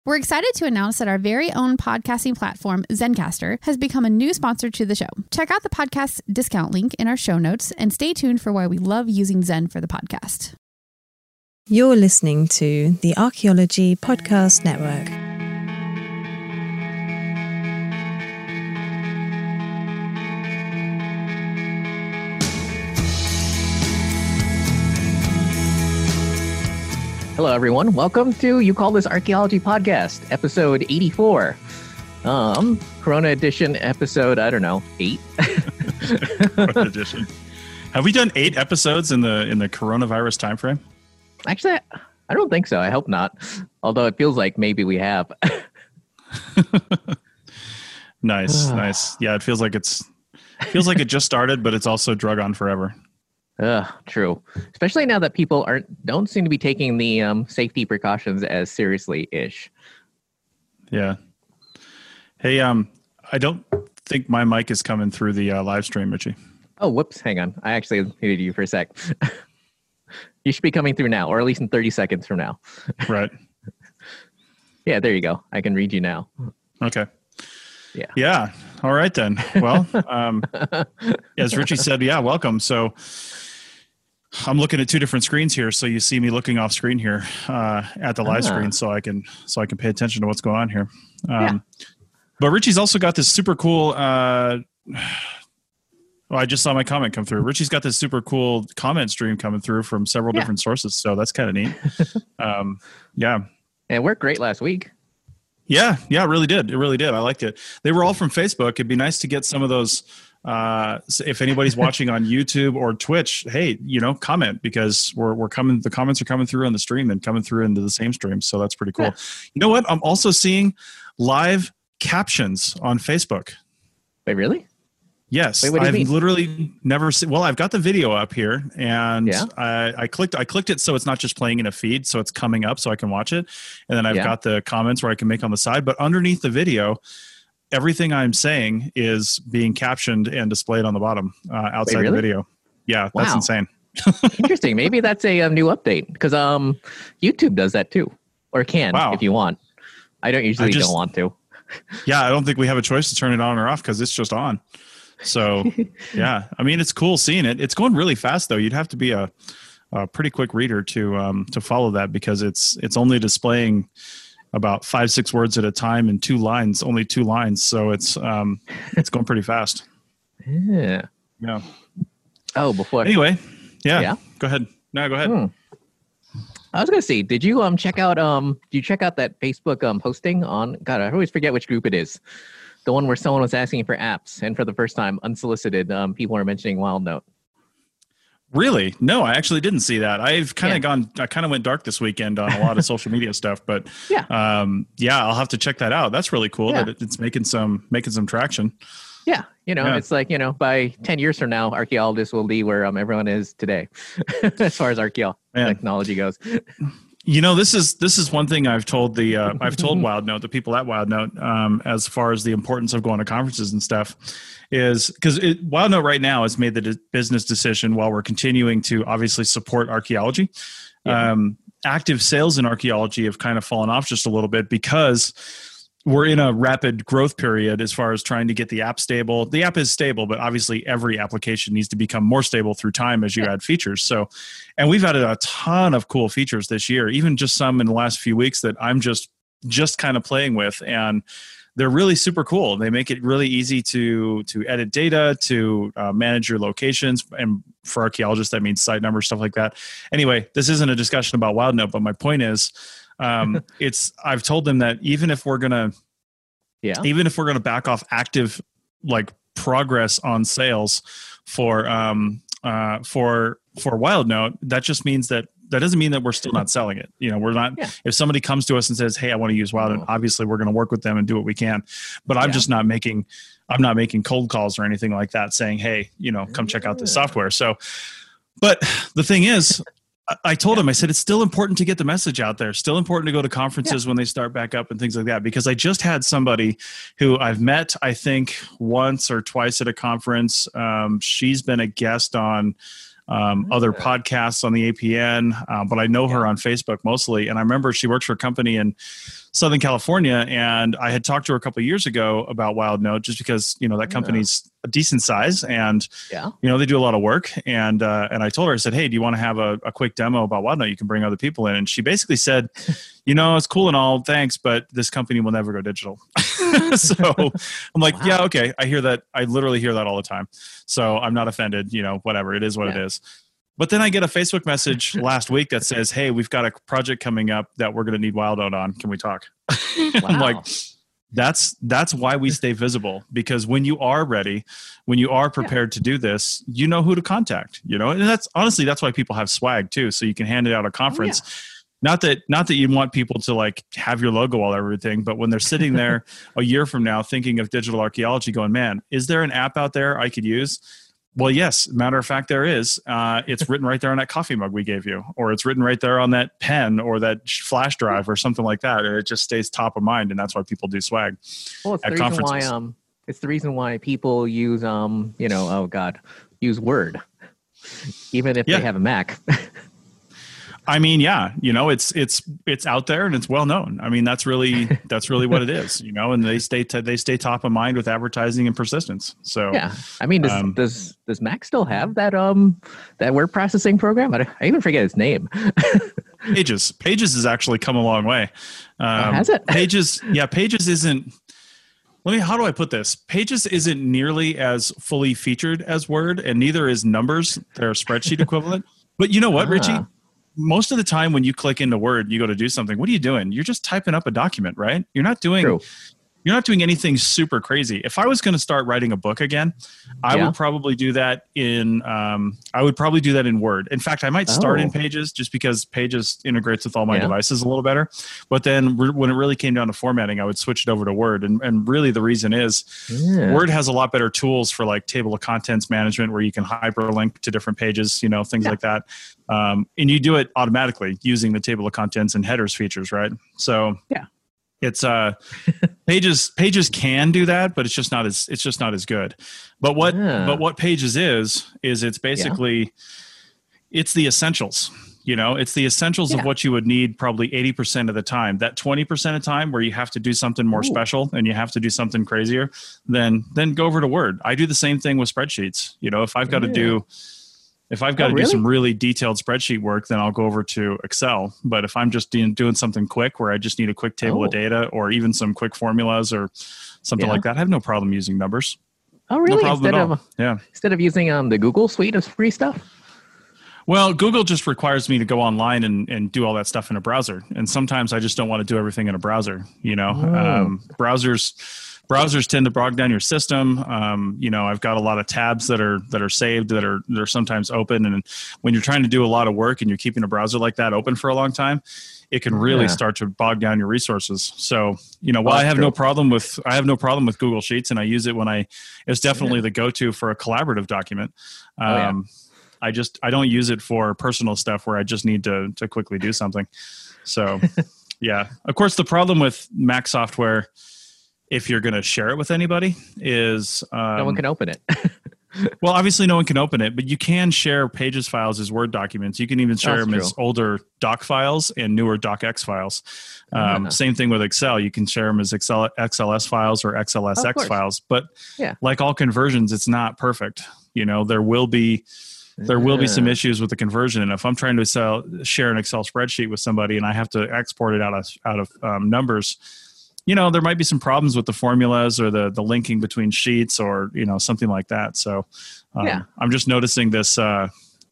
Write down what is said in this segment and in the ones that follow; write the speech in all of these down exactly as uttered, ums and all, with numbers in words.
We're excited to announce that our very own podcasting platform, Zencastr, has become a new sponsor to the show. Check out the podcast discount link in our show notes and stay tuned for why we love using Zen for the podcast. You're listening to the Archaeology Podcast Network. Hello, everyone. Welcome to You Call This Archaeology Podcast, episode eighty-four. Um, Corona edition, episode, I don't know, eight. Corona edition. Have we done eight episodes in the in the coronavirus timeframe? Actually, I don't think so. I hope not. Although it feels like maybe we have. Nice, nice. Yeah, it feels like it's feels like it just started, but it's also drug on forever. Ugh, true. Especially now that people aren't don't seem to be taking the um, safety precautions as seriously-ish. Yeah. Hey, um, I don't think my mic is coming through the uh, live stream, Richie. Oh, whoops. Hang on. I actually muted you for a sec. You should be coming through now, or at least in thirty seconds from now. Right. Yeah, there you go. I can read you now. Okay. Yeah. Yeah. All right, then. Well, um, as Richie said, yeah, welcome. So I'm looking at two different screens here. So you see me looking off screen here uh, at the live ah. screen so I can so I can pay attention to what's going on here. Um, yeah. But Richie's also got this super cool uh, well, I just saw my comment come through. Richie's got this super cool comment stream coming through from several yeah. different sources. So that's kind of neat. um, yeah. And it worked great last week. Yeah. Yeah, it really did. It really did. I liked it. They were all from Facebook. It'd be nice to get some of those. Uh, if anybody's watching on YouTube or Twitch, hey, you know, comment, because we're, we're coming, the comments are coming through on the stream and coming through into the same stream. So that's pretty cool. Yeah. You know what? I'm also seeing live captions on Facebook. Wait, really? Yes, Wait, what do you I've mean? literally never seen. Well, I've got the video up here, and Yeah. I, I clicked. I clicked it so it's not just playing in a feed, so it's coming up, so I can watch it. And then I've Yeah. got the comments where I can make on the side. But underneath the video, everything I'm saying is being captioned and displayed on the bottom uh, outside Wait, really? the video. Yeah, that's Wow. insane. Interesting. Maybe that's a um, new update, because um, YouTube does that too, or can Wow. if you want. I don't usually I just- don't want to. Yeah, I don't think we have a choice to turn it on or off because it's just on. So, yeah, I mean, it's cool seeing it. It's going really fast, though. You'd have to be a, a pretty quick reader to um, to follow that, because it's it's only displaying about five, six words at a time in two lines, only two lines. So it's um, it's going pretty fast. Yeah. Yeah. Oh, before. Anyway, yeah, Yeah? go ahead. No, go ahead. Hmm. I was gonna see. Did you um check out um? Did you check out that Facebook um posting on? God, I always forget which group it is. The one where someone was asking for apps, and for the first time, unsolicited, um, people are mentioning WildNote. Really? No, I actually didn't see that. I've kind of Yeah. gone, I kind of went dark this weekend on a lot of social media stuff, but Yeah. um, yeah, I'll have to check that out. That's really cool Yeah. that it- it's making some, making some traction. Yeah, you know, Yeah. it's like, you know, by ten years from now, archaeologists will be where um everyone is today, as far as archaeo Man. technology goes. You know, this is, this is one thing I've told the, uh, I've told WildNote, the people at WildNote, um, as far as the importance of going to conferences and stuff, is because WildNote right now has made the de- business decision, while we're continuing to obviously support archaeology. Yeah. Um, active sales in archaeology have kind of fallen off just a little bit, because we're in a rapid growth period as far as trying to get the app stable. The app is stable, but obviously every application needs to become more stable through time as you Yeah. add features. So, and we've added a ton of cool features this year, even just some in the last few weeks that I'm just, just kind of playing with. And they're really super cool. They make it really easy to, to edit data, to uh, manage your locations. And for archaeologists, that means site numbers, stuff like that. Anyway, this isn't a discussion about WildNote, but my point is, um, it's, I've told them that even if we're going to, Yeah. even if we're going to back off active, like, progress on sales for, um, uh, for, for WildNote, that just means that, that doesn't mean that we're still not selling it. You know, we're not, Yeah. if somebody comes to us and says, hey, I want to use WildNote, Oh. obviously we're going to work with them and do what we can, but I'm Yeah. just not making, I'm not making cold calls or anything like that saying, hey, you know, come check out this Yeah. software. So, but the thing is, I told him, I said, it's still important to get the message out there. Still important to go to conferences when they start back up and things like that. Because I just had somebody who I've met, I think, once or twice at a conference. Um, she's been a guest on um, other podcasts on the A P N, uh, but I know her on Facebook mostly. And I remember she works for a company in Southern California, and I had talked to her a couple of years ago about WildNote, just because you know that company's yeah. a decent size, and yeah. you know they do a lot of work. And uh, and I told her, I said, hey, do you want to have a, a quick demo about WildNote? You can bring other people in. And she basically said, you know, it's cool and all, thanks, but this company will never go digital. So I'm like, wow. yeah, okay, I hear that. I literally hear that all the time. So I'm not offended. You know, whatever, it is what yeah. it is. But then I get a Facebook message last week that says, hey, we've got a project coming up that we're going to need WildNote on. Can we talk? Wow. I'm like, that's that's why we stay visible, because when you are ready, when you are prepared yeah. to do this, you know who to contact, you know, and that's honestly, that's why people have swag too. So you can hand it out at a conference. Oh, yeah. Not that not that you want people to like have your logo all everything, but when they're sitting there a year from now thinking of digital archaeology going, man, is there an app out there I could use? Well, yes. Matter of fact, there is. Uh, it's written right there on that coffee mug we gave you, or it's written right there on that pen or that flash drive or something like that. And it just stays top of mind, and that's why people do swag. Well, it's at the reason why um, it's the reason why people use um, you know, oh God, use Word, even if yeah. they have a Mac. I mean, yeah, you know, it's it's it's out there and it's well known. I mean, that's really that's really what it is, you know. And they stay t- they stay top of mind with advertising and persistence. So yeah, I mean, does um, does does Mac still have that um that word processing program? I, I even forget its name. Pages Pages has actually come a long way. Um, oh, has it? Pages, yeah, Pages isn't. Let me. How do I put this? Pages isn't nearly as fully featured as Word, and neither is Numbers, their spreadsheet equivalent. But you know what, ah. Richie? Most of the time when you click into Word, you go to do something. What are you doing? You're just typing up a document, right? You're not doing True. You're not doing anything super crazy. If I was going to start writing a book again, I yeah. would probably do that in um, I would probably do that in Word. In fact, I might start oh. in Pages just because Pages integrates with all my yeah. devices a little better. But then re- when it really came down to formatting, I would switch it over to Word. And, and really the reason is yeah. Word has a lot better tools for like table of contents management, where you can hyperlink to different pages, you know, things yeah. like that. Um, and you do it automatically using the table of contents and headers features, right? So yeah. It's uh, Pages. Pages can do that, but it's just not as it's just not as good. But what yeah. but what Pages is is it's basically yeah. it's the essentials. You know, it's the essentials yeah. of what you would need probably eighty percent of the time. That twenty percent of time where you have to do something more Ooh. special and you have to do something crazier, then then go over to Word. I do the same thing with spreadsheets. You know, if I've got yeah. to do If I've got oh, to really? do some really detailed spreadsheet work, then I'll go over to Excel. But if I'm just doing, doing something quick where I just need a quick table oh. of data or even some quick formulas or something yeah. like that, I have no problem using Numbers. Oh, really? No problem instead at all. Of, yeah. Instead of using um, the Google suite of free stuff? Well, Google just requires me to go online and, and do all that stuff in a browser. And sometimes I just don't want to do everything in a browser. You know, oh. um, browsers... Browsers tend to bog down your system. Um, you know, I've got a lot of tabs that are that are saved that are that are sometimes open, and when you're trying to do a lot of work and you're keeping a browser like that open for a long time, it can really yeah. start to bog down your resources. So, you know, while well, I have true. no problem with I have no problem with Google Sheets, and I use it when I it's definitely yeah. the go-to for a collaborative document. Um, oh, yeah. I just I don't use it for personal stuff where I just need to to quickly do something. So, yeah. Of course, the problem with Mac software, if you're going to share it with anybody, is um, no one can open it. Well, obviously no one can open it, but you can share Pages files as Word documents. You can even share That's them true. as older doc files and newer docx files. Um, uh-huh. Same thing with Excel. You can share them as Excel, X L S files or X L S X files. But yeah. like all conversions, it's not perfect. You know, there will be there will be some issues with the conversion. And if I'm trying to sell, share an Excel spreadsheet with somebody and I have to export it out of out of um, Numbers, you know, there might be some problems with the formulas or the the linking between sheets or, you know, something like that. So um, yeah. I'm just noticing this, uh,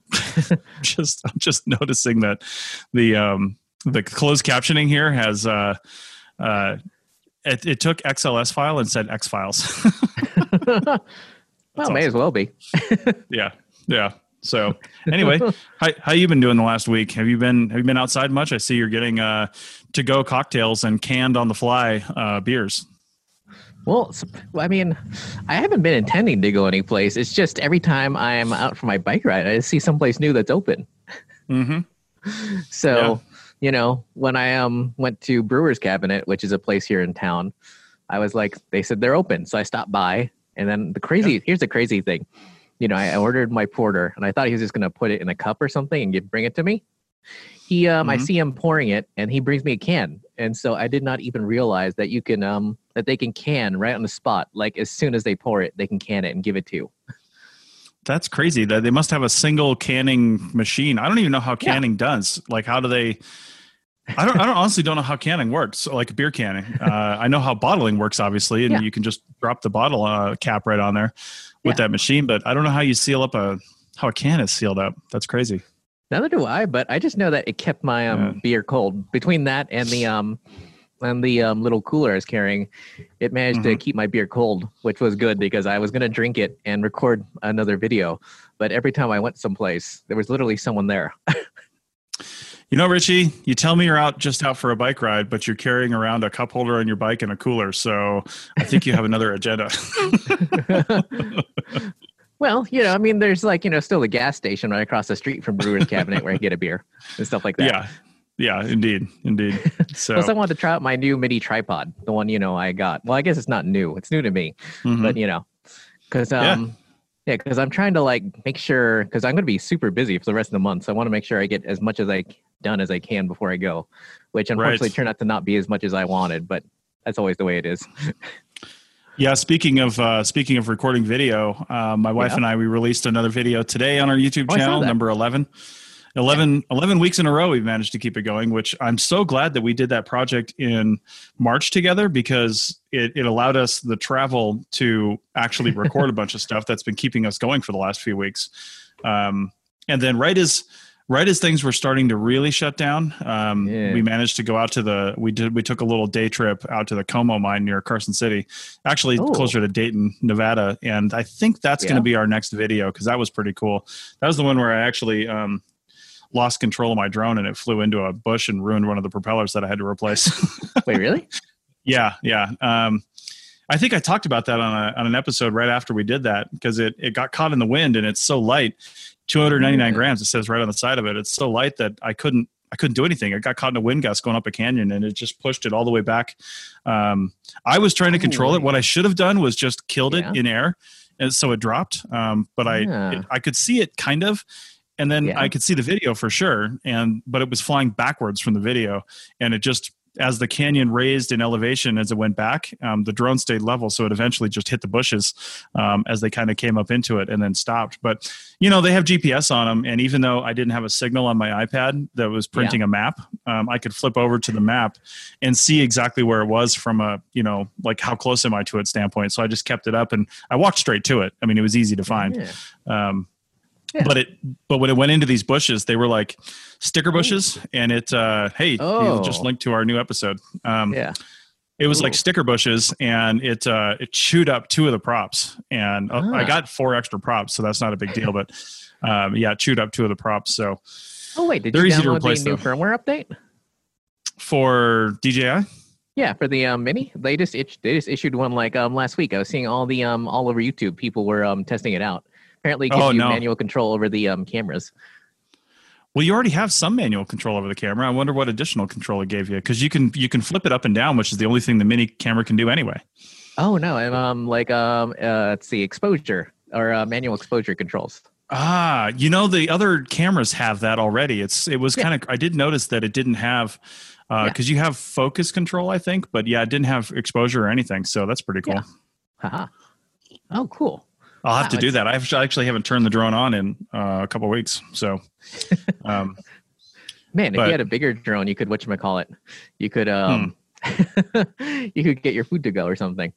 just, I'm just noticing that the, um, the closed captioning here has, uh, uh, it, it took X L S file and said X files. Well, awesome. May as well be. yeah. Yeah. So anyway, how how you been doing the last week? Have you been have you been outside much? I see you're getting uh, to go cocktails and canned on the fly uh, beers. Well, I mean, I haven't been intending to go anyplace. It's just every time I'm out for my bike ride, I see someplace new that's open. Mm-hmm. So, yeah. you know, when I um went to Brewer's Cabinet, which is a place here in town, I was like, they said they're open, so I stopped by. And then the crazy yeah. here's the crazy thing. You know, I ordered my porter, and I thought he was just going to put it in a cup or something and get, bring it to me. He, um, Mhm. I see him pouring it, and he brings me a can, and so I did not even realize that you can, um, that they can can right on the spot. Like as soon as they pour it, they can can it and give it to you. That's crazy. That they must have a single canning machine. I don't even know how Yeah. canning does. Like, how do they? I don't. I don't honestly don't know how canning works. So, like beer canning. Uh, I know how bottling works, obviously, and Yeah. you can just drop the bottle uh, cap right on there with Yeah. that machine. But I don't know how you seal up a how a can is sealed up. That's crazy. Neither do I, but I just know that it kept my um, Yeah. beer cold. Between that and the um, and the um, little cooler I was carrying, it managed to Mhm. keep my beer cold, which was good because I was gonna drink it and record another video. But every time I went someplace, there was literally someone there. You know, Richie, you tell me you're out just out for a bike ride, but you're carrying around a cup holder on your bike and a cooler. So I think you have another agenda. Well, you know, I mean, there's like, you know, still a gas station right across the street from Brewer's Cabinet where I get a beer and stuff like that. Yeah. Yeah, indeed. Indeed. So, Plus, I wanted to try out my new mini tripod, the one, you know, I got. Well, I guess it's not new. It's new to me, mhm. but, you know, because, Yeah. um, yeah, because I'm trying to like make sure, because I'm going to be super busy for the rest of the month. So I want to make sure I get as much as I c- done as I can before I go, which unfortunately Right. turned out to not be as much as I wanted, but that's always the way it is. Yeah, speaking of uh, speaking of recording video, uh, my wife Yeah. and I, we released another video today on our YouTube Oh, I saw channel, that. number eleven. eleven, eleven weeks in a row, we've managed to keep it going, which I'm so glad that we did that project in March together because it, it allowed us the travel to actually record a bunch of stuff that's been keeping us going for the last few weeks. Um, and then right as right as things were starting to really shut down, um, Yeah. we managed to go out to the we did we took a little day trip out to the Como mine near Carson City, actually Oh. closer to Dayton, Nevada, and I think that's going Yeah. to be our next video because that was pretty cool. That was the one where I actually um, lost control of my drone and it flew into a bush and ruined one of the propellers that I had to replace. Wait, really? Yeah, yeah. Um, I think I talked about that on a on an episode right after we did that because it it got caught in the wind and it's so light, two hundred ninety-nine Yeah. grams. It says right on the side of it. It's so light that I couldn't I couldn't do anything. It got caught in a wind gust going up a canyon and it just pushed it all the way back. Um, I was trying to control it. Holy. What I should have done was just killed Yeah. it in air, and so it dropped. Um, but I Yeah. it, I could see it kind of. And then Yeah. I could see the video for sure, and but it was flying backwards from the video, and it just as the canyon raised in elevation as it went back, um, the drone stayed level, so it eventually just hit the bushes um, as they kind of came up into it and then stopped. But you know they have G P S on them, and even though I didn't have a signal on my iPad that was printing a map, um, I could flip over to the map and see exactly where it was from a you know like how close am I to it standpoint. So I just kept it up and I walked straight to it. I mean it was easy to find. Yeah. Um, Yeah. But it, but when it went into these bushes, they were like sticker bushes, and it, uh, hey, Oh. just linked to our new episode. Um, Yeah. It was like Ooh. sticker bushes, and it uh, it chewed up two of the props, and uh, I Ah. got four extra props, so that's not a big deal. But um, yeah, it chewed up two of the props. So Oh, wait, did They're you easy to download replace, the new though. firmware update? for D J I, Yeah, for the um, mini, they just itch, they just issued one like um last week. I was seeing all the um all over YouTube. People were um testing it out. Apparently, it gives Oh, you no. manual control over the um cameras. well, you already have some manual control over the camera. I wonder what additional control it gave you because you can you can flip it up and down, which is the only thing the mini camera can do anyway. Oh no, and um like um uh, let's see, exposure or uh, manual exposure controls. Ah, you know the other cameras have that already. It's it was Yeah. kind of I did notice that it didn't have Yeah. because you have focus control, I think, but yeah, it didn't have exposure or anything. So that's pretty cool. Yeah. Haha. Oh, cool. I'll have Wow, to do it's- that. I actually actually haven't turned the drone on in uh, a couple of weeks. So, um, Man, if But- you had a bigger drone, you could whatchamacallit. You could um Hmm. you could get your food to go or something.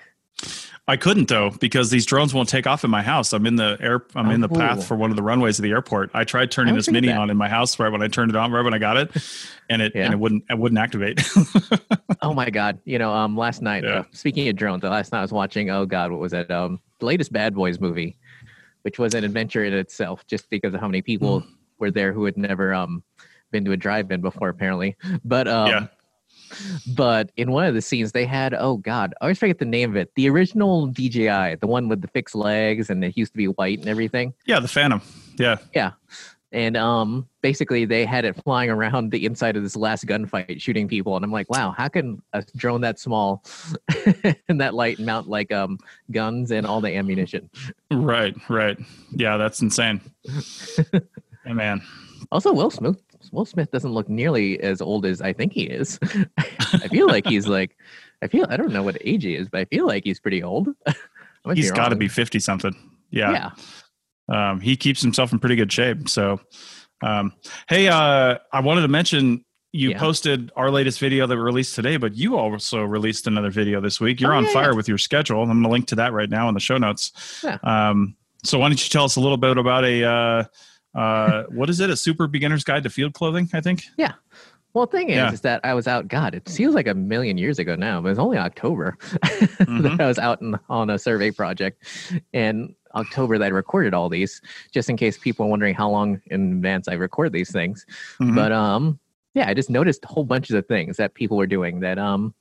I couldn't though because these drones won't take off in my house. I'm in the air. I'm in the Oh. path for one of the runways of the airport. I tried turning I this figured mini that. on in my house right when I turned it on, right when I got it, and it Yeah. and it wouldn't it wouldn't activate. Oh my god! You know, um, last night. Yeah. Uh, speaking of drones, last night I was watching. Oh god, what was it? Um, the latest Bad Boys movie, which was an adventure in itself, just because of how many people Hmm. were there who had never um been to a drive-in before, apparently. But um, Yeah. but in one of the scenes, they had oh god, I always forget the name of it. The original D J I, the one with the fixed legs, and it used to be white and everything. Yeah, the Phantom. Yeah. Yeah. And um, basically, they had it flying around the inside of this last gunfight, shooting people. And I'm like, wow, how can a drone that small and that light mount like um guns and all the ammunition? Right, right. Yeah, that's insane. Hey, man. Also, Will Smith Will Smith doesn't look nearly as old as I think he is. I feel like he's like, I feel I don't know what age he is, but I feel like he's pretty old. He's got to be fifty something. Yeah. Yeah. Um, he keeps himself in pretty good shape. So, um, hey, uh, I wanted to mention you yeah. posted our latest video that we released today, but you also released another video this week. You're oh, on yeah, fire yeah. with your schedule. I'm going to link to that right now in the show notes. Yeah. Um, so why don't you tell us a little bit about a, uh, uh, what is it? A super beginner's guide to field clothing, I think. Yeah. Well, the thing is, yeah. is that I was out, God, it feels like a million years ago now, but it was only October mm-hmm. that I was out in, on a survey project. And October that I recorded all these, just in case people are wondering how long in advance I record these things. Mm-hmm. But um, yeah, I just noticed a whole bunch of the things that people were doing that um,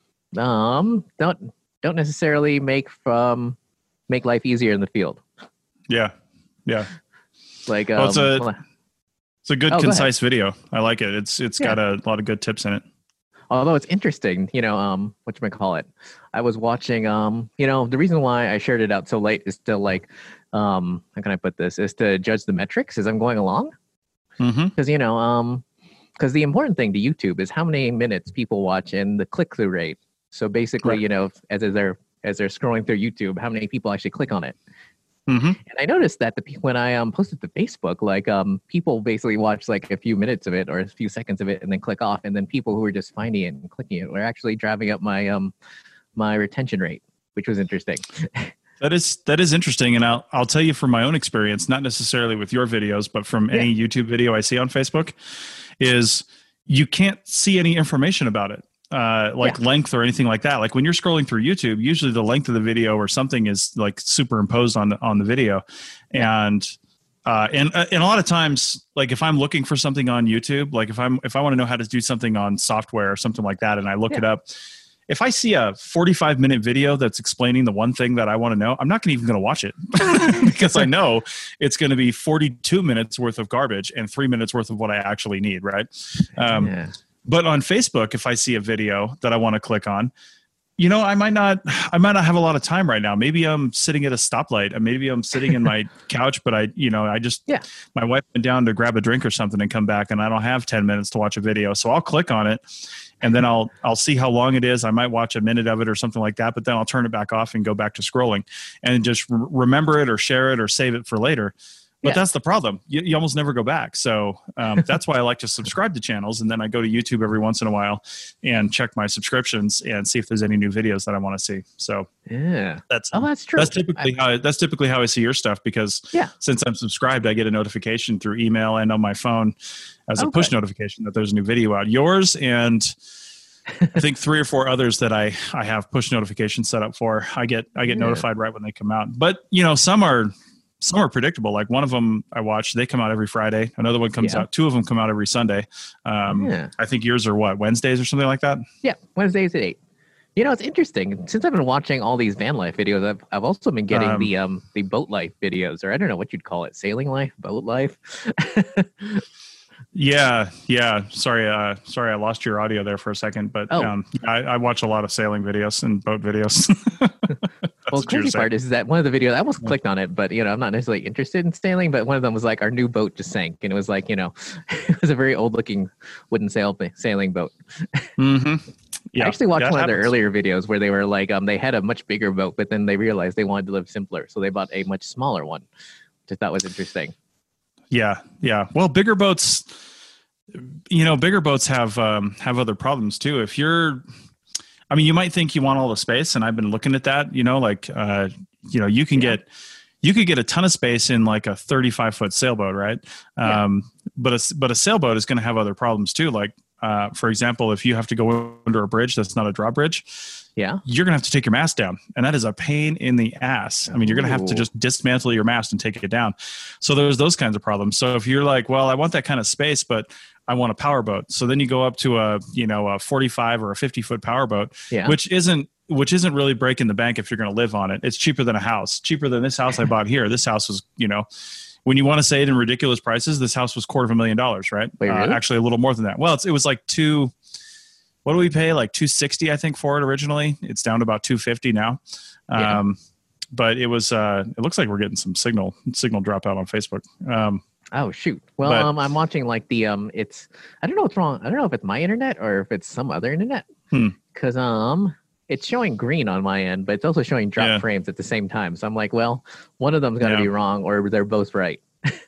um, don't don't necessarily make from make life easier in the field. Yeah, yeah. Like um, well, it's a it's a good oh, concise go video. I like it. It's it's yeah. got a lot of good tips in it. Although it's interesting, you know, um, whatchamacallit, I was watching, um, you know, the reason why I shared it out so late is to like, um, how can I put this, is to judge the metrics as I'm going along. Because, mm-hmm. you know, um, because the important thing to YouTube is how many minutes people watch and the click-through rate. So basically, right. you know, as, as they're as they're scrolling through YouTube, how many people actually click on it. Mm-hmm. And I noticed that the when I um posted to Facebook, like um people basically watch like a few minutes of it or a few seconds of it and then click off, and then people who were just finding it and clicking it were actually driving up my um my retention rate, which was interesting. That is that is interesting, and I'll I'll tell you from my own experience, not necessarily with your videos, but from any yeah. YouTube video I see on Facebook, is you can't see any information about it. Uh, like yeah. length or anything like that. Like when you're scrolling through YouTube, usually the length of the video or something is like superimposed on the, on the video. Yeah. And, uh, and, uh, and a lot of times, like if I'm looking for something on YouTube, like if I'm, if I want to know how to do something on software or something like that, and I look yeah. it up, if I see a forty-five minute video that's explaining the one thing that I want to know, I'm not gonna even going to watch it because I know it's going to be forty-two minutes worth of garbage and three minutes worth of what I actually need. Right. Um, yeah. But on Facebook, if I see a video that I want to click on, you know, I might not, I might not have a lot of time right now. Maybe I'm sitting at a stoplight, and maybe I'm sitting in my couch, but I, you know, I just, yeah. my wife went down to grab a drink or something and come back, and I don't have ten minutes to watch a video. So I'll click on it, and then I'll, I'll see how long it is. I might watch a minute of it or something like that, but then I'll turn it back off and go back to scrolling and just re- remember it or share it or save it for later. But yeah. that's the problem. You, you almost never go back. So um, that's why I like to subscribe to channels. And then I go to YouTube every once in a while and check my subscriptions and see if there's any new videos that I want to see. So yeah, that's, oh, that's true. That's typically I, how, that's typically how I see your stuff, because yeah. since I'm subscribed, I get a notification through email and on my phone as okay. a push notification that there's a new video out. Yours and I think three or four others that I, I have push notifications set up for. I get, I get yeah. notified right when they come out. But you know, some are, Some are predictable. Like one of them I watch, they come out every Friday. Another one comes yeah. out. Two of them come out every Sunday. Um, yeah. I think yours are what, Wednesdays or something like that? Yeah, Wednesdays at eight. You know, it's interesting. Since I've been watching all these van life videos, I've I've also been getting um, the um the boat life videos, or I don't know what you'd call it, sailing life, boat life. Yeah, yeah. Sorry, uh, sorry, I lost your audio there for a second. But oh. um, I, I watch a lot of sailing videos and boat videos. Well, the crazy part is that one of the videos, I almost yeah. clicked on it, but you know, I'm not necessarily interested in sailing. But one of them was like, our new boat just sank, and it was like, you know, it was a very old-looking wooden sail sailing boat. Mm-hmm. Yeah. I actually watched yeah, one happens. of their earlier videos where they were like, um, they had a much bigger boat, but then they realized they wanted to live simpler, so they bought a much smaller one, which I thought was interesting. Yeah, yeah. Well, bigger boats, you know, bigger boats have um, have other problems too. If you're, I mean, you might think you want all the space, and I've been looking at that. You know, like, uh, you know, you can yeah. get, you could get a ton of space in like a thirty-five foot sailboat, right? Yeah. Um, but a but a sailboat is going to have other problems too. Like, uh, for example, if you have to go under a bridge that's not a drawbridge, yeah, you're going to have to take your mast down, and that is a pain in the ass. I mean, you're going to have to just dismantle your mast and take it down. So there's those kinds of problems. So if you're like, well, I want that kind of space, but I want a power boat. So then you go up to a, you know, a forty-five or a fifty foot power boat, yeah. which isn't, which isn't really breaking the bank if you're going to live on it. It's cheaper than a house, cheaper than this house I bought here. This house was, you know, when you want to say it in ridiculous prices, this house was quarter of a million dollars, right? Wait, really? uh, actually a little more than that. Well, it's, it was like two, what do we pay? Like two sixty, I think, for it originally. It's down to about two fifty now. Um, yeah. But it was, uh, it looks like we're getting some signal, signal drop out on Facebook. Um, Oh shoot! Well, But- um, I'm watching like the um, it's I don't know what's wrong. I don't know if it's my internet or if it's some other internet. Hmm. Because um, it's showing green on my end, but it's also showing drop Yeah. frames at the same time. So I'm like, well, one of them's gonna Yeah. be wrong, or they're both right.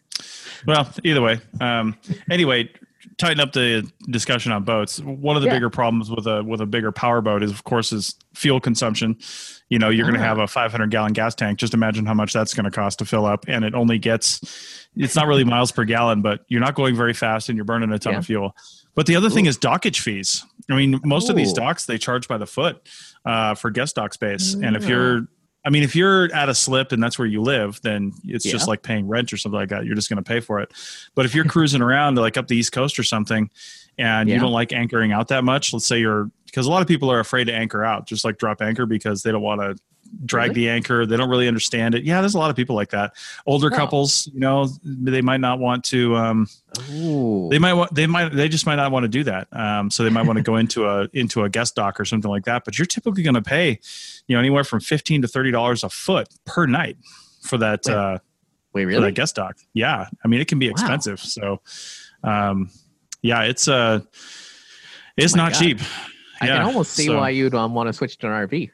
Well, either way. Um, anyway, tighten up the discussion on boats. One of the Yeah. bigger problems with a with a bigger power boat is, of course, is fuel consumption. You know, you're going to Ah. have a five hundred gallon gas tank. Just imagine how much that's going to cost to fill up, and it only gets. It's not really miles per gallon, but you're not going very fast, and you're burning a ton Yeah. of fuel. But the other thing is dockage fees. I mean, most of these Ooh. docks they charge by the foot uh, for guest dock space, and if Yeah. you're I mean, if you're at a slip and that's where you live, then it's just Yeah. like paying rent or something like that. You're just going to pay for it. But if you're cruising around like up the East Coast or something, and Yeah. you don't like anchoring out that much, let's say you're because a lot of people are afraid to anchor out, just like drop anchor because they don't want to drag Really? the anchor. They don't really understand it. Yeah, there's a lot of people like that. Older Oh. couples, you know, they might not want to. Um, Ooh. they might want. They might. They just might not want to do that. Um, so they might want to go into a into a guest dock or something like that. But you're typically going to pay, you know, anywhere from fifteen to thirty dollars a foot per night for that. Wait, Uh, Wait, for really? that guest dock. Yeah, I mean, it can be Wow. expensive. So, um, yeah, it's uh, it's Oh my not God. cheap. I Yeah, can almost see so- why you'd um, want to switch to an R V.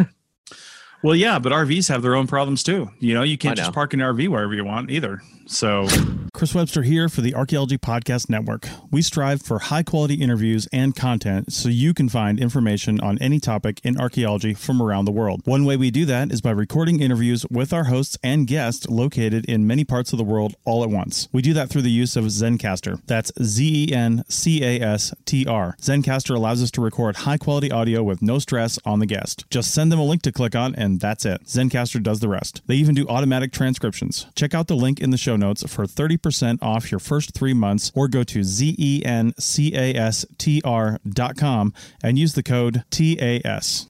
Well, yeah, but R Vs have their own problems too. You know, you can't I know. just park an R V wherever you want either. So, Chris Webster here for the Archaeology Podcast Network. We strive for high quality interviews and content so you can find information on any topic in archaeology from around the world. One way we do that is by recording interviews with our hosts and guests located in many parts of the world all at once. We do that through the use of Zencastr. That's Z E N C A S T R. Zencastr allows us to record high quality audio with no stress on the guest. Just send them a link to click on and that's it. Zencastr does the rest. They even do automatic transcriptions. Check out the link in the show notes for thirty percent off your first three months or go to Z E N C A S T R dot com and use the code T A S.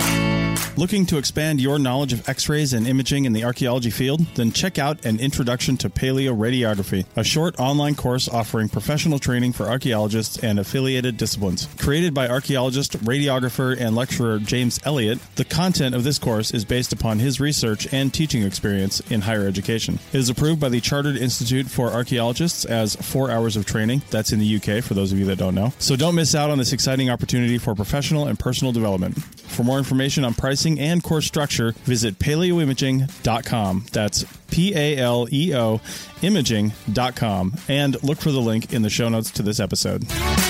Looking to expand your knowledge of X-rays and imaging in the archaeology field? Then check out An Introduction to Paleoradiography, a short online course offering professional training for archaeologists and affiliated disciplines. Created by archaeologist, radiographer, and lecturer James Elliott, the content of this course is based upon his research and teaching experience in higher education. It is approved by the Chartered Institute for Archaeologists as four hours of training. That's in the U K, for those of you that don't know. So don't miss out on this exciting opportunity for professional and personal development. For more information on pricing and course structure, visit paleoimaging dot com. That's P A L E O imaging dot com. And look for the link in the show notes to this episode.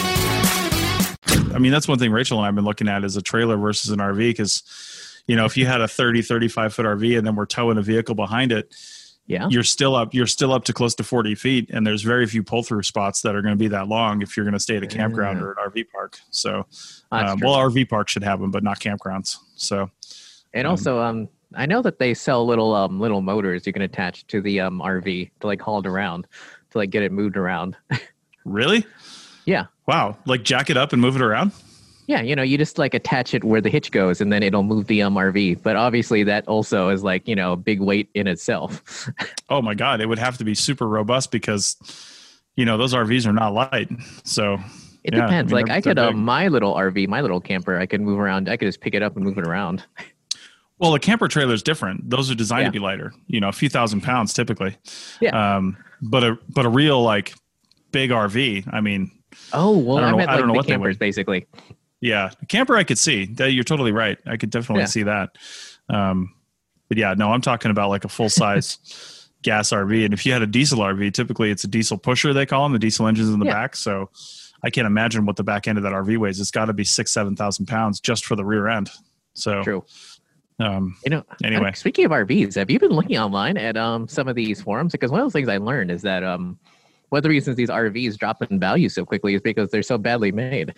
I mean, that's one thing Rachel and I have been looking at is a trailer versus an R V because, you know, if you had a thirty, thirty-five foot R V and then we're towing a vehicle behind it, Yeah. you're still up you're still up to close to forty feet, and there's very few pull-through spots that are going to be that long if you're going to stay at a campground Yeah. or an R V park. So That's um, true. well, R V parks should have them, but not campgrounds. So And Um, also, um, I know that they sell little um little motors you can attach to the um R V to like haul it around to like get it moved around. really, Yeah. wow, like jack it up and move it around. Yeah, you know, you just like attach it where the hitch goes and then it'll move the um R V. But obviously that also is like, you know, a big weight in itself. Oh my god, it would have to be super robust because, you know, those R Vs are not light. So It yeah, depends. I mean, like they're- I could they're um big. my little R V, my little camper, I could move around. I could just pick it up and move it around. Well, a camper trailer is different. Those are designed Yeah. to be lighter, you know, a few thousand pounds typically. Yeah. Um, but a but a real like big R V, I mean, Oh, well, I don't I, know- meant I like don't know the what they campers would. basically. yeah, a camper I could see. That you're totally right. I could definitely Yeah. see that. Um, but yeah, no, I'm talking about like a full size gas R V. And if you had a diesel R V, typically it's a diesel pusher they call them. The diesel engine's in the Yeah. back, so I can't imagine what the back end of that R V weighs. It's got to be six, seven thousand pounds just for the rear end. So True. um, You know, Anyway. like, speaking of R Vs, have you been looking online at um some of these forums? Because one of the things I learned is that um one of the reasons these R Vs drop in value so quickly is because they're so badly made.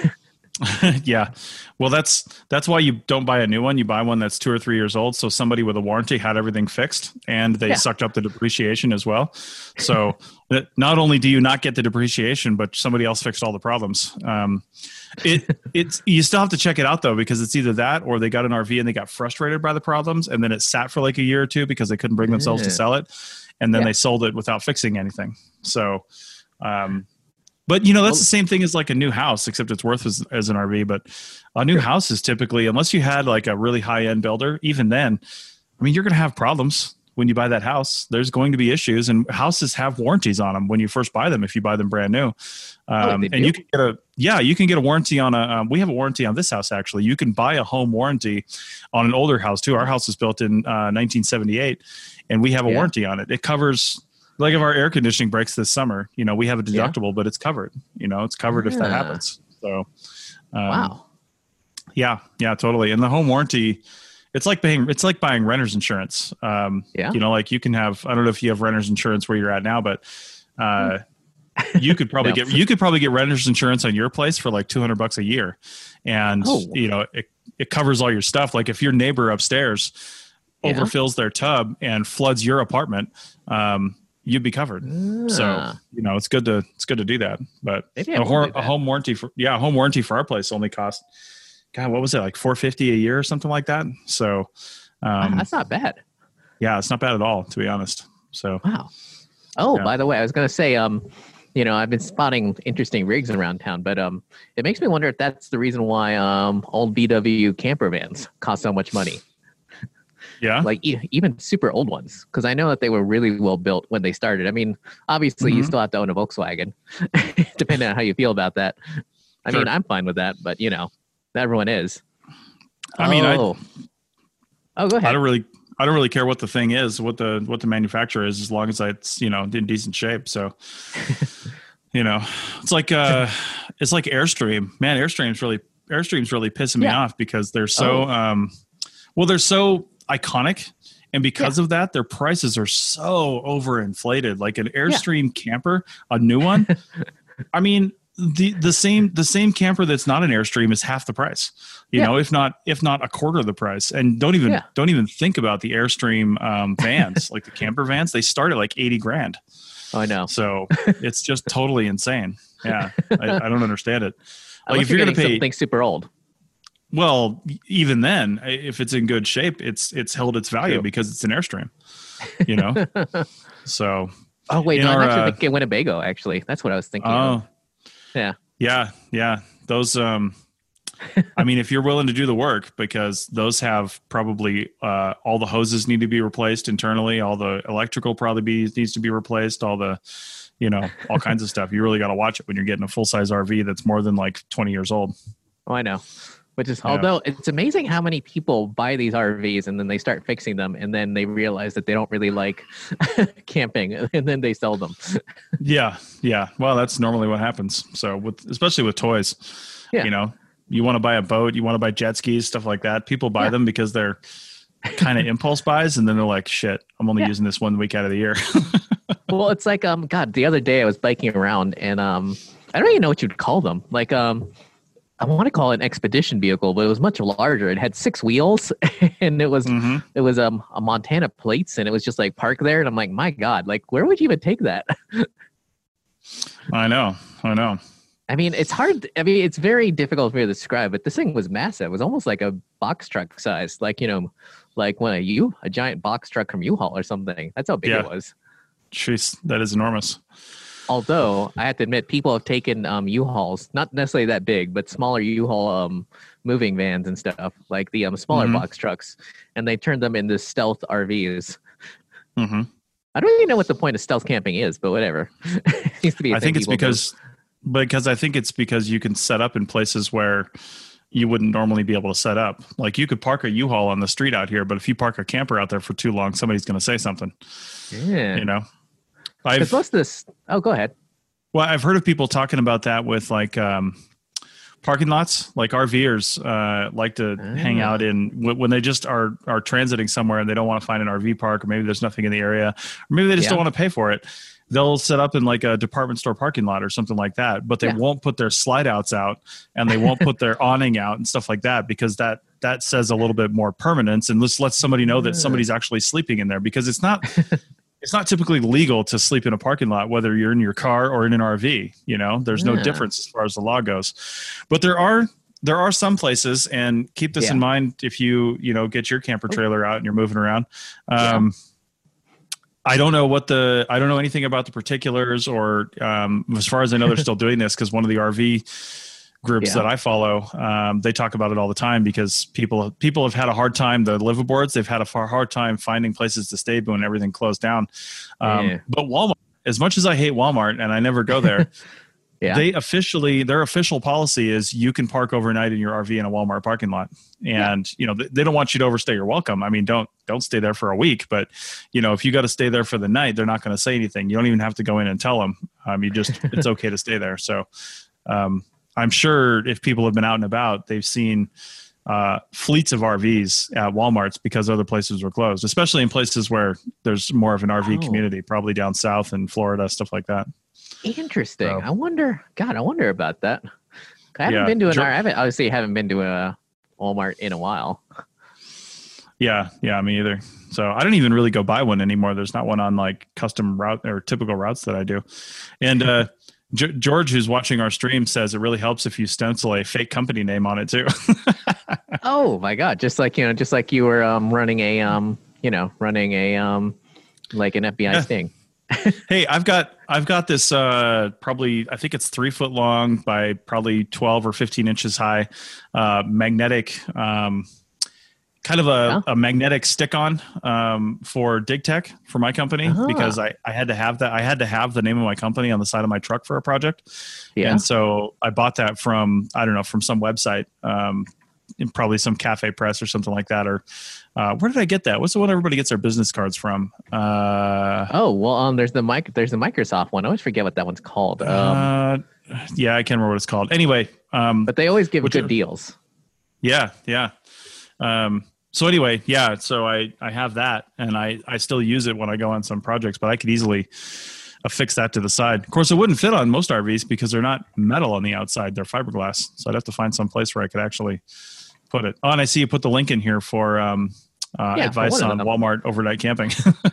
yeah, well, that's that's why you don't buy a new one. You buy one that's two or three years old. So somebody with a warranty had everything fixed, and they Yeah. sucked up the depreciation as well. So that not only do you not get the depreciation, but somebody else fixed all the problems. Um, it it's you still have to check it out though, because it's either that or they got an R V and they got frustrated by the problems, and then it sat for like a year or two because they couldn't bring themselves to Yeah. sell it, and then Yeah. they sold it without fixing anything. So. Um, But, you know, that's Well- the same thing as like a new house, except it's worth as, as an R V. But a new house is typically, unless you had like a really high end builder, even then, I mean, you're going to have problems when you buy that house, there's going to be issues, and houses have warranties on them when you first buy them. If you buy them brand new, um, oh, and you can get a yeah, you can get a warranty on a. Um, we have a warranty on this house actually. You can buy a home warranty on an older house too. Our house was built in uh, nineteen seventy-eight, and we have a yeah. warranty on it. It covers. Like if our air conditioning breaks this summer, you know, we have a deductible, yeah. but it's covered. You know, it's covered yeah. if that happens. So, um, wow. Yeah, yeah, totally. And the home warranty, it's like paying, it's like buying renter's insurance. Um, yeah. You know, like you can have, I don't know if you have renter's insurance where you're at now, but uh, you could probably no. get, you could probably get renter's insurance on your place for like two hundred bucks a year. And, oh. you know, it, it covers all your stuff. Like if your neighbor upstairs yeah. overfills their tub and floods your apartment, um, you'd be covered. Ah. So, you know, it's good to, it's good to do that, but a, hor- a home warranty for, yeah, a home warranty for our place only cost, God, what was it? Like four fifty a year or something like that. So, um, that's not bad. Yeah, it's not bad at all, to be honest. So, wow. Oh, yeah. by the way, I was going to say, um, you know, I've been spotting interesting rigs around town, but, um, it makes me wonder if that's the reason why, um, old B W camper vans cost so much money. Yeah. Like e- even super old ones. Cause I know that they were really well built when they started. I mean, obviously mm-hmm. you still have to own a Volkswagen depending on how you feel about that. I sure. mean, I'm fine with that, but you know, everyone is. I mean, oh. I, oh, go ahead. I don't really, I don't really care what the thing is, what the, what the manufacturer is, as long as it's, you know, in decent shape. So, you know, it's like, uh, it's like Airstream, man, Airstream's really, Airstream's really pissing me yeah. off because they're so, oh. um, well, they're so iconic, and because yeah. of that their prices are so overinflated. Like an Airstream yeah. camper, a new one, I mean the the same the same camper that's not an Airstream is half the price, you yeah. know, if not if not a quarter of the price. And don't even yeah. don't even think about the Airstream um vans. Like the camper vans, they start at like eighty grand. Oh, I know. So it's just totally insane. Yeah. I, I don't understand it. Like if you're, you're gonna pay something super old. Well, even then, if it's in good shape, it's it's held its value True. Because it's an Airstream, you know. So, oh wait, no, our, I'm actually uh, thinking Winnebago. Actually, that's what I was thinking. Oh, of. yeah, yeah, yeah. Those, um, I mean, if you're willing to do the work, because those have probably uh, all the hoses need to be replaced internally, all the electrical probably be, needs to be replaced, all the, you know, all kinds of stuff. You really got to watch it when you're getting a full size R V that's more than like twenty years old. Oh, I know. Which is, yeah. although it's amazing how many people buy these R Vs and then they start fixing them and then they realize that they don't really like camping and then they sell them. yeah. Yeah. Well, that's normally what happens. So with, especially with toys, yeah. you know, you want to buy a boat, you want to buy jet skis, stuff like that. People buy yeah. them because they're kind of impulse buys. And then they're like, shit, I'm only yeah. using this one week out of the year. Well, it's like, um, God, the other day I was biking around and, um, I don't even know what you'd call them. Like, um, I want to call it an expedition vehicle, but it was much larger. It had six wheels and it was, mm-hmm. it was, um, a Montana plates and it was just like parked there. And I'm like, my God, like, where would you even take that? I know. I know. I mean, it's hard. I mean, it's very difficult for me to describe, but this thing was massive. It was almost like a box truck size, like, you know, like when a U, a giant box truck from U-Haul or something. That's how big yeah. it was. Jeez, that is enormous. Although I have to admit, people have taken um, U-Hauls, not necessarily that big, but smaller U-Haul um, moving vans and stuff, like the um, smaller mm-hmm. box trucks, and they turned them into stealth R Vs. Mm-hmm. I don't even know what the point of stealth camping is, but whatever. It seems to be a I thing think it's because, do. because I think it's because you can set up in places where you wouldn't normally be able to set up. Like you could park a U-Haul on the street out here, but if you park a camper out there for too long, somebody's going to say something. Yeah. You know? I've, most of this, oh, go ahead. Well, I've heard of people talking about that with like um, parking lots, like RVers uh, like to oh. hang out in w- when they just are are transiting somewhere and they don't want to find an R V park, or maybe there's nothing in the area, or maybe they just yeah. don't want to pay for it. They'll set up in like a department store parking lot or something like that, but they yeah. won't put their slide outs out and they won't put their awning out and stuff like that, because that that says a little bit more permanence and just lets somebody know that somebody's actually sleeping in there, because it's not. It's not typically legal to sleep in a parking lot, whether you're in your car or in an R V. You know, there's yeah. no difference as far as the law goes. But there are there are some places, and keep this yeah. in mind if you you know get your camper trailer out and you're moving around. Um, yeah. I don't know what the I don't know anything about the particulars, or um, as far as I know, they're still doing this because one of the R V groups Yeah. that I follow, um, they talk about it all the time because people people have had a hard time. The liveaboards, they've had a far hard time finding places to stay when everything closed down. Um, Yeah. But Walmart, as much as I hate Walmart and I never go there, Yeah. they officially, their official policy is you can park overnight in your R V in a Walmart parking lot. And, you know, they, they don't want you to overstay your welcome. I mean, don't, don't stay there for a week, but you know, if you got to stay there for the night, they're not going to say anything. You don't even have to go in and tell them. Um, you just, it's okay to stay there. So, um, I'm sure if people have been out and about, they've seen uh, fleets of R Vs at Walmarts because other places were closed, especially in places where there's more of an R V Oh. community, probably down south in Florida, stuff like that. Interesting. So- I wonder. God, I wonder about that. I haven't Yeah. been to an. Sure. I haven't obviously haven't been to a Walmart in a while. Yeah, yeah, me either. So I don't even really go buy one anymore. There's not one on like custom route or typical routes that I do. And uh, G- George, who's watching our stream, says it really helps if you stencil a fake company name on it too. Oh my God! Just like you know, just like you were um, running a um, you know, running a um, like an F B I Yeah. sting. Hey, I've got I've got this uh, probably I think it's three foot long by probably twelve or fifteen inches high, uh, magnetic. Um, kind of a, Yeah. a magnetic stick-on um, for DigTech for my company Ah. because I, I had to have that. I had to have the name of my company on the side of my truck for a project. Yeah. And so I bought that from, I don't know, from some website, um, probably some Cafe Press or something like that. Or uh, where did I get that? What's the one everybody gets their business cards from? Uh, Oh well, um, there's the mic. There's the Microsoft one. I always forget what that one's called. Um, uh, yeah, I can't remember what it's called. Anyway. Um, but they always give which good are- deals. Yeah, yeah. Um, so anyway, yeah. So I I have that, and I I still use it when I go on some projects, but I could easily affix that to the side. Of course, it wouldn't fit on most R Vs because they're not metal on the outside; they're fiberglass. So I'd have to find some place where I could actually put it. Oh, and I see you put the link in here for um, uh, Yeah, for advice one of on them. Walmart overnight camping.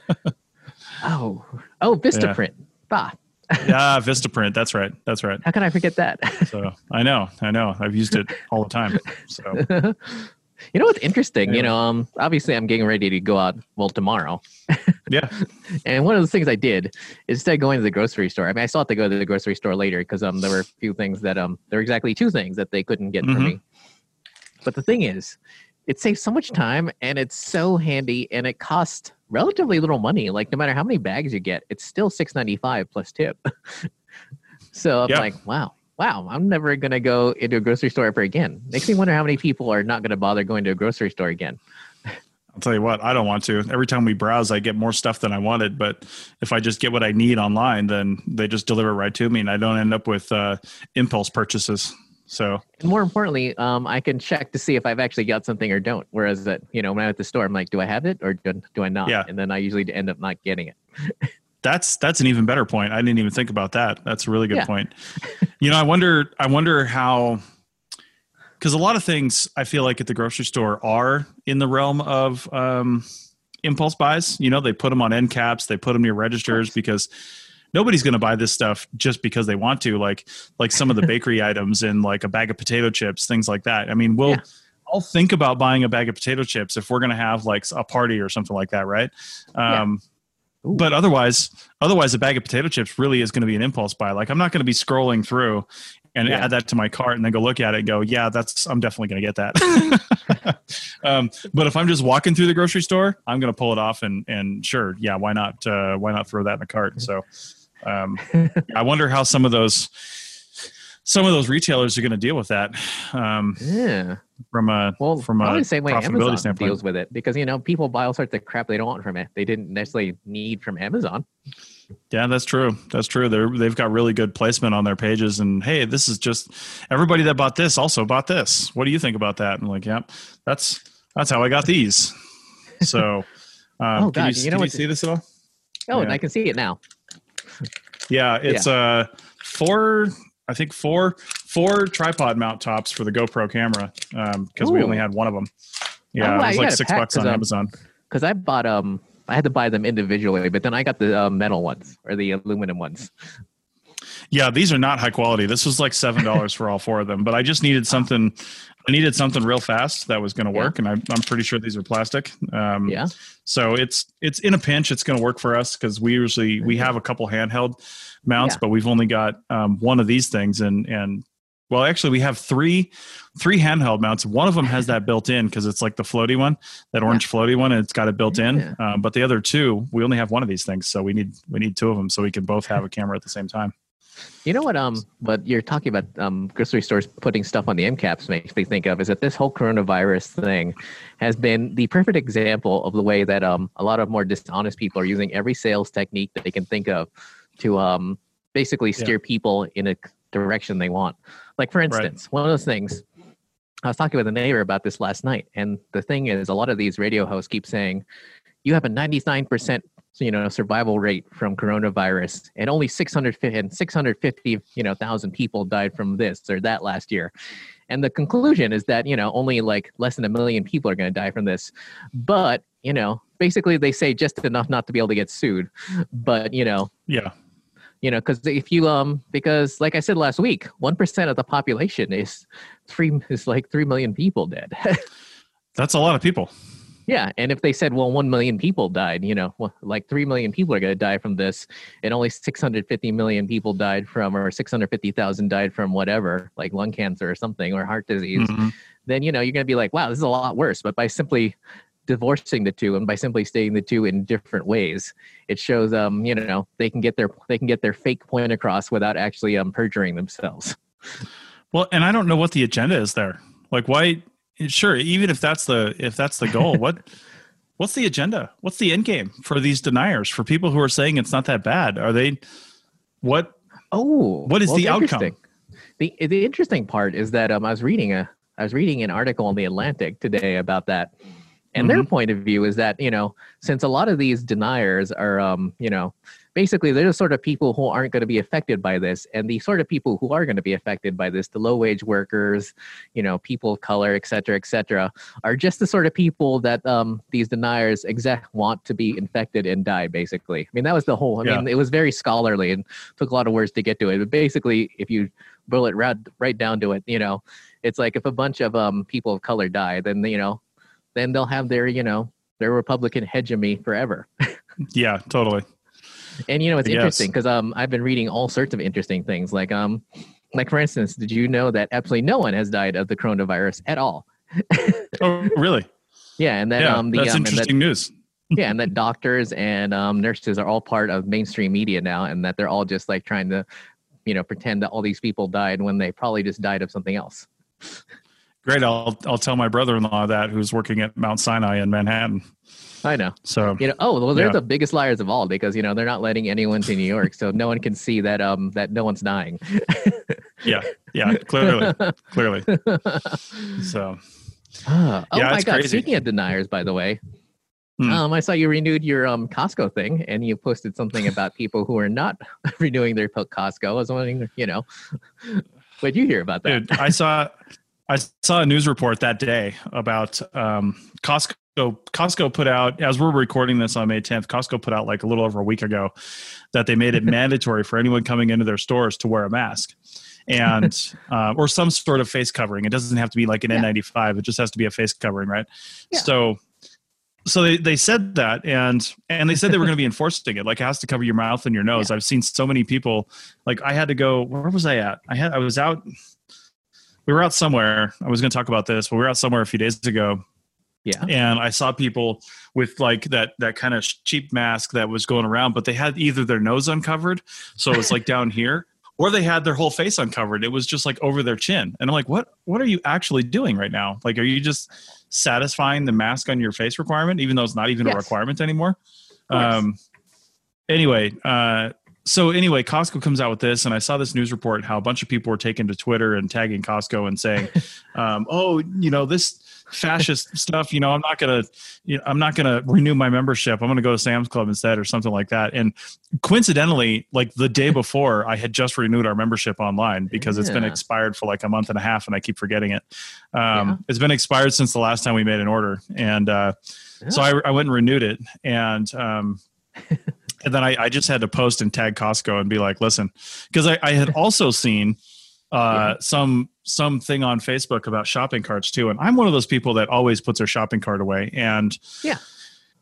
Oh, oh, Vistaprint. Bah, Yeah, Vistaprint. That's right. That's right. how can I forget that? So I know, I know. I've used it all the time. So You know what's interesting? You Yeah. know, um, obviously I'm getting ready to go out. Well, tomorrow. yeah, And one of the things I did is instead of going to the grocery store, I mean, I still have to go to the grocery store later because um, there were a few things that um, there were exactly two things that they couldn't get for Mhm. me. But the thing is, it saves so much time and it's so handy and it costs relatively little money. Like no matter how many bags you get, it's still six ninety-five plus tip. So I'm Yeah. like, wow, wow, I'm never gonna go into a grocery store ever again. Makes me wonder how many people are not gonna bother going to a grocery store again. I'll tell you what, I don't want to. Every time we browse, I get more stuff than I wanted. But if I just get what I need online, then they just deliver it right to me, and I don't end up with uh, impulse purchases. So And more importantly, um, I can check to see if I've actually got something or don't. Whereas that, you know, when I'm at the store, I'm like, do I have it or do, do I not? Yeah. And then I usually end up not getting it. that's that's an even better point. I didn't even think about that. That's a really good Yeah. point. You know, I wonder I wonder how, because a lot of things I feel like at the grocery store are in the realm of um, impulse buys. You know, they put them on end caps, they put them near registers because nobody's going to buy this stuff just because they want to. Like like some of the bakery items and like a bag of potato chips, things like that. I mean, we'll. Yeah. I'll think about buying a bag of potato chips if we're going to have like a party or something like that, right? Yeah. Um, Ooh. but otherwise, otherwise, a bag of potato chips really is going to be an impulse buy. Like I'm not going to be scrolling through and Yeah. add that to my cart and then go look at it and go, yeah, that's I'm definitely going to get that. um, but if I'm just walking through the grocery store, I'm going to pull it off and and sure, yeah, why not? Uh, why not throw that in the cart? So um, I wonder how some of those some of those retailers are going to deal with that. Um, Yeah. from a Well, from a probably the same way profitability Amazon standpoint. deals with it because, you know, people buy all sorts of crap they don't want from it. They didn't necessarily need from Amazon. Yeah, that's true. That's true. They're, they've got really good placement on their pages. And hey, this is just everybody that bought this also bought this. What do you think about that? And I'm like, yeah, that's that's how I got these. So, um, Oh, can God, you, you know can you what- see this at all? Oh, and Yeah. I can see it now. Yeah, it's uh four. I think four four tripod mount tops for the GoPro camera because we Ooh. only had one of them. Yeah, Oh, it wow, was you like got a six pack, bucks on 'cause, um, Amazon. Because I bought, um, I had to buy them individually, but then I got the uh, metal ones or the aluminum ones. Yeah, these are not high quality. This was like seven dollars for all four of them. But I just needed something. I needed something real fast that was going to Yeah. work, and I, I'm pretty sure these are plastic. Um, Yeah. So it's it's in a pinch, it's going to work for us because we usually we have a couple handheld mounts, Yeah. but we've only got um, one of these things, and and Well, actually, we have three three handheld mounts. One of them has that built in because it's like the floaty one, that orange yeah. floaty one, and it's got it built in. Yeah. Um, but the other two, we only have one of these things, so we need we need two of them so we can both have a camera at the same time. You know what? Um, what you're talking about, um, grocery stores putting stuff on the end caps makes me think of is that this whole coronavirus thing has been the perfect example of the way that um a lot of more dishonest people are using every sales technique that they can think of to um basically steer yeah. people in a direction they want. Like, for instance, right. one of those things, I was talking with a neighbor about this last night, and the thing is, a lot of these radio hosts keep saying, you have a ninety-nine percent you know, survival rate from coronavirus, and only six hundred fifty, and six hundred fifty, you know, thousand people died from this or that last year. And the conclusion is that, you know, only like less than a million people are going to die from this. But, you know, basically they say just enough not to be able to get sued. But, you know, yeah. You know, because if you um, because like I said last week, one percent of the population is three is like three million people dead. That's a lot of people. Yeah, and if they said, well, one million people died, you know, well, like three million people are going to die from this, and only six hundred fifty million people died from, or six hundred fifty thousand died from whatever, like lung cancer or something, or heart disease, mm-hmm. then, you know, you're going to be like, wow, this is a lot worse. But by simply divorcing the two and by simply stating the two in different ways, it shows, um, you know, they can get their they can get their fake point across without actually um perjuring themselves. Well, and I don't know what the agenda is there. Like, why? Sure, even if that's the if that's the goal, what what's the agenda? What's the end game for these deniers? For people who are saying it's not that bad, are they? What? Oh, what is well, the outcome? The the interesting part is that um, I was reading a I was reading an article in the Atlantic today about that, and mm-hmm. their point of view is that, you know, since a lot of these deniers are um you know. Basically, they're the sort of people who aren't going to be affected by this. And the sort of people who are going to be affected by this, the low-wage workers, you know, people of color, et cetera, et cetera, are just the sort of people that um, these deniers exact want to be infected and die, basically. I mean, that was the whole, I yeah. mean, it was very scholarly and took a lot of words to get to it. But basically, if you boil it right, right down to it, you know, it's like if a bunch of um, people of color die, then, you know, then they'll have their, you know, their Republican hegemony forever. Yeah, totally. And, you know, it's yes. interesting because um, I've been reading all sorts of interesting things. Like, um, like for instance, did you know that absolutely no one has died of the coronavirus at all? Oh, really? Yeah, and that yeah, um, the that's um, interesting that, news. Yeah, and that doctors and um, nurses are all part of mainstream media now, and that they're all just like trying to, you know, pretend that all these people died when they probably just died of something else. Great. I'll I'll tell my brother-in-law that, who's working at Mount Sinai in Manhattan. I know. So, you know, oh, well, they're yeah. the biggest liars of all because, you know, they're not letting anyone to New York. So no one can see that, um, that no one's dying. yeah. Yeah. Clearly. Clearly. So, uh, oh yeah, my it's God. crazy. Speaking of deniers, by the way, hmm. um, I saw you renewed your, um, Costco thing and you posted something about people who are not renewing their Costco. I was wondering, you know, what did you hear about that? Dude, I saw, I saw a news report that day about, um, Costco. So Costco put out, as we're recording this on May tenth, Costco put out like a little over a week ago that they made it mandatory for anyone coming into their stores to wear a mask and uh, or some sort of face covering. It doesn't have to be like an yeah. N ninety-five. It just has to be a face covering, right? Yeah. So so they, they said that, and and they said they were going to be enforcing it. Like, it has to cover your mouth and your nose. Yeah. I've seen so many people, like I had to go, where was I at? I had I was out, we were out somewhere. I was going to talk about this, but we were out somewhere a few days ago. Yeah. And I saw people with like that, that kind of cheap mask that was going around, but they had either their nose uncovered. So it was like down here, or they had their whole face uncovered. It was just like over their chin. And I'm like, what, what are you actually doing right now? Like, are you just satisfying the mask on your face requirement, even though it's not even yes. a requirement anymore? Um, anyway, uh, So anyway, Costco comes out with this, and I saw this news report how a bunch of people were taking to Twitter and tagging Costco and saying, um, "Oh, you know, this fascist stuff. You know, I'm not gonna, you know, I'm not gonna renew my membership. I'm gonna go to Sam's Club instead, or something like that." And coincidentally, like the day before, I had just renewed our membership online because yeah. it's been expired for like a month and a half, and I keep forgetting it. Um, yeah. It's been expired since the last time we made an order, and uh, yeah. so I, I went and renewed it, and. Um, And then I, I just had to post and tag Costco and be like, listen, because I, I had also seen uh, yeah. some something on Facebook about shopping carts too. And I'm one of those people that always puts their shopping cart away. And, yeah, you know,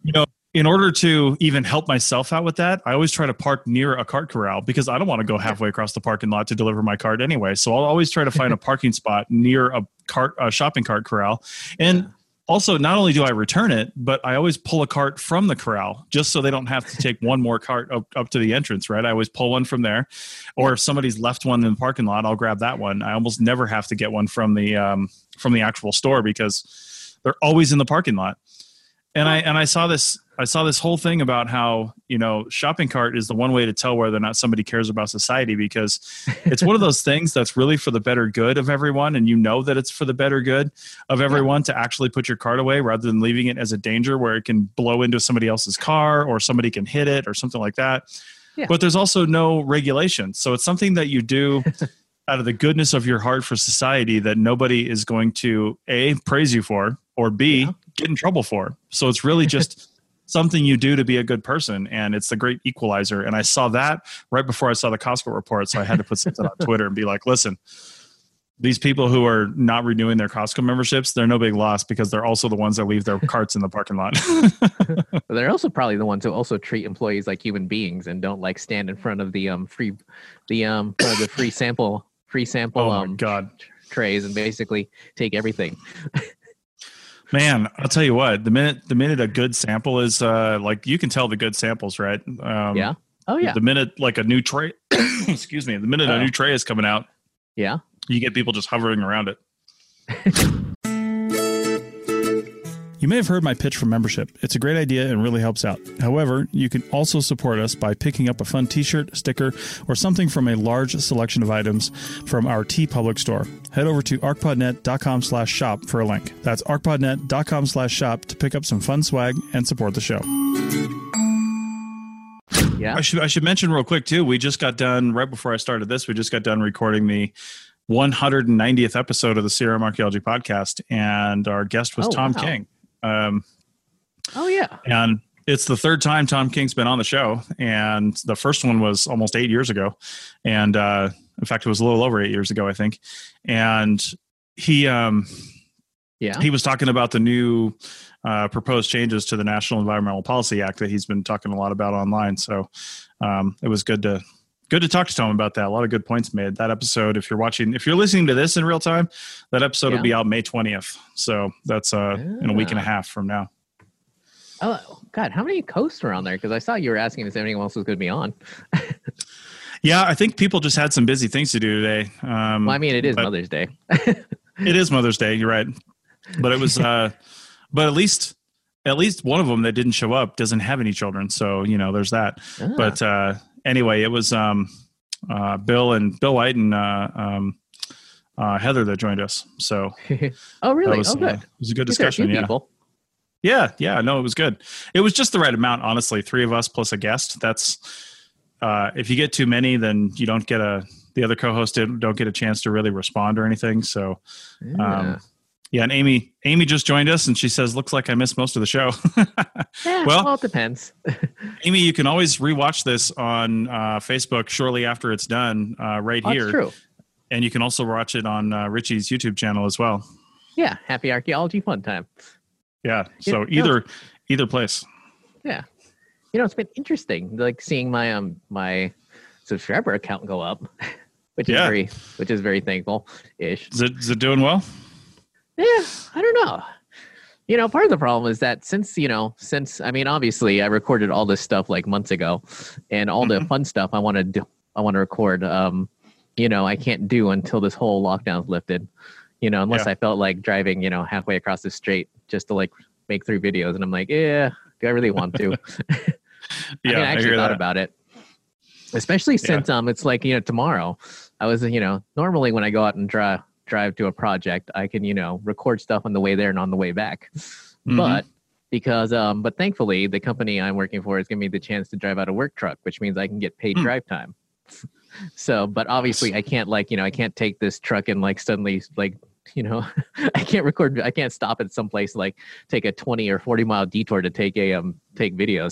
in order to even help myself out with that, I always try to park near a cart corral because I don't want to go halfway across the parking lot to deliver my cart anyway. So I'll always try to find a parking spot near a cart, a shopping cart corral. And also, not only do I return it, but I always pull a cart from the corral just so they don't have to take one more cart up, up to the entrance, right? I always pull one from there. Or if somebody's left one in the parking lot, I'll grab that one. I almost never have to get one from the um, from the actual store because they're always in the parking lot. And I and I saw this I saw this whole thing about how, you know, shopping cart is the one way to tell whether or not somebody cares about society, because it's one of those things that's really for the better good of everyone. And you know that it's for the better good of everyone yeah. to actually put your cart away rather than leaving it as a danger where it can blow into somebody else's car or somebody can hit it or something like that. Yeah. But there's also no regulation. So it's something that you do out of the goodness of your heart for society that nobody is going to A, praise you for, or B, yeah. get in trouble for. So it's really just something you do to be a good person, and it's the great equalizer. And I saw that right before I saw the Costco report, so I had to put something on Twitter and be like, listen, these people who are not renewing their Costco memberships, they're no big loss because they're also the ones that leave their carts in the parking lot. But they're also probably the ones who also treat employees like human beings and don't like stand in front of the um free the um front of the free sample free sample oh um my God. trays and basically take everything. Man, I'll tell you what, the minute the minute a good sample is uh like, you can tell the good samples, right? Um, yeah. Oh yeah. The minute like a new tray, excuse me, the minute Uh-oh. a new tray is coming out, yeah, you get people just hovering around it. You may have heard my pitch for membership. It's a great idea and really helps out. However, you can also support us by picking up a fun t-shirt, sticker, or something from a large selection of items from our TeePublic store. Head over to arcpodnet.com slash shop for a link. That's arcpodnet.com slash shop to pick up some fun swag and support the show. Yeah. I should I should mention real quick too, we just got done, right before I started this, we just got done recording the one hundred ninetieth episode of the C R M Archaeology Podcast, and our guest was oh, Tom wow. King. Um, oh yeah, and it's the third time Tom King's been on the show, and the first one was almost eight years ago, and uh, in fact, it was a little over eight years ago, I think. And he, um, yeah, he was talking about the new uh, proposed changes to the National Environmental Policy Act that he's been talking a lot about online. So um, it was good to. Good to talk to Tom about that. A lot of good points made. That episode, if you're watching, if you're listening to this in real time, that episode yeah. will be out May twentieth. So that's uh, yeah. in a week and a half from now. Oh, God. How many hosts were on there? Because I saw you were asking if anyone else was going to be on. Yeah, I think people just had some busy things to do today. Um, well, I mean, it is Mother's Day. It is Mother's Day. You're right. But it was, uh, but at least, at least one of them that didn't show up doesn't have any children. So, you know, there's that. Ah. But, uh, Anyway, it was um, uh, Bill and Bill White and uh, um, uh, Heather that joined us. So, oh really? Was, oh, good. Uh, it was a good discussion. A yeah. People. yeah, yeah. No, it was good. It was just the right amount. Honestly, three of us plus a guest. That's uh, if you get too many, then you don't get a. The other co-host don't get a chance to really respond or anything. So, yeah. Um, yeah. And Amy, Amy just joined us, and she says, "Looks like I missed most of the show." yeah, well, well, it depends. Amy, you can always rewatch this on uh, Facebook shortly after it's done, uh, right oh, here. That's true. And you can also watch it on uh, Richie's YouTube channel as well. Yeah, happy archaeology fun time. Yeah, so you either know, either place. Yeah, you know, it's been interesting, like seeing my um my subscriber account go up, which yeah. is very which is very thankful ish. Is it is it doing well? Yeah, I don't know. You know, part of the problem is that since, you know, since, I mean, obviously I recorded all this stuff like months ago, and all mm-hmm. the fun stuff I want to do, I want to record, um, you know, I can't do until this whole lockdown's lifted, you know, unless yeah. I felt like driving, you know, halfway across the street just to like make three videos. And I'm like, yeah, do I really want to? yeah, I mean, I actually I thought that. about it, especially since yeah. um, it's like, you know, tomorrow I was, you know, normally when I go out and drive, drive to a project, I can, you know, record stuff on the way there and on the way back. Mm-hmm. But because, um, but thankfully the company I'm working for is giving me the chance to drive out a work truck, which means I can get paid mm. drive time. So, but obviously I can't like, you know, I can't take this truck and like suddenly like, you know, I can't record, I can't stop at some place, like take a twenty or forty mile detour to take a, um, take videos.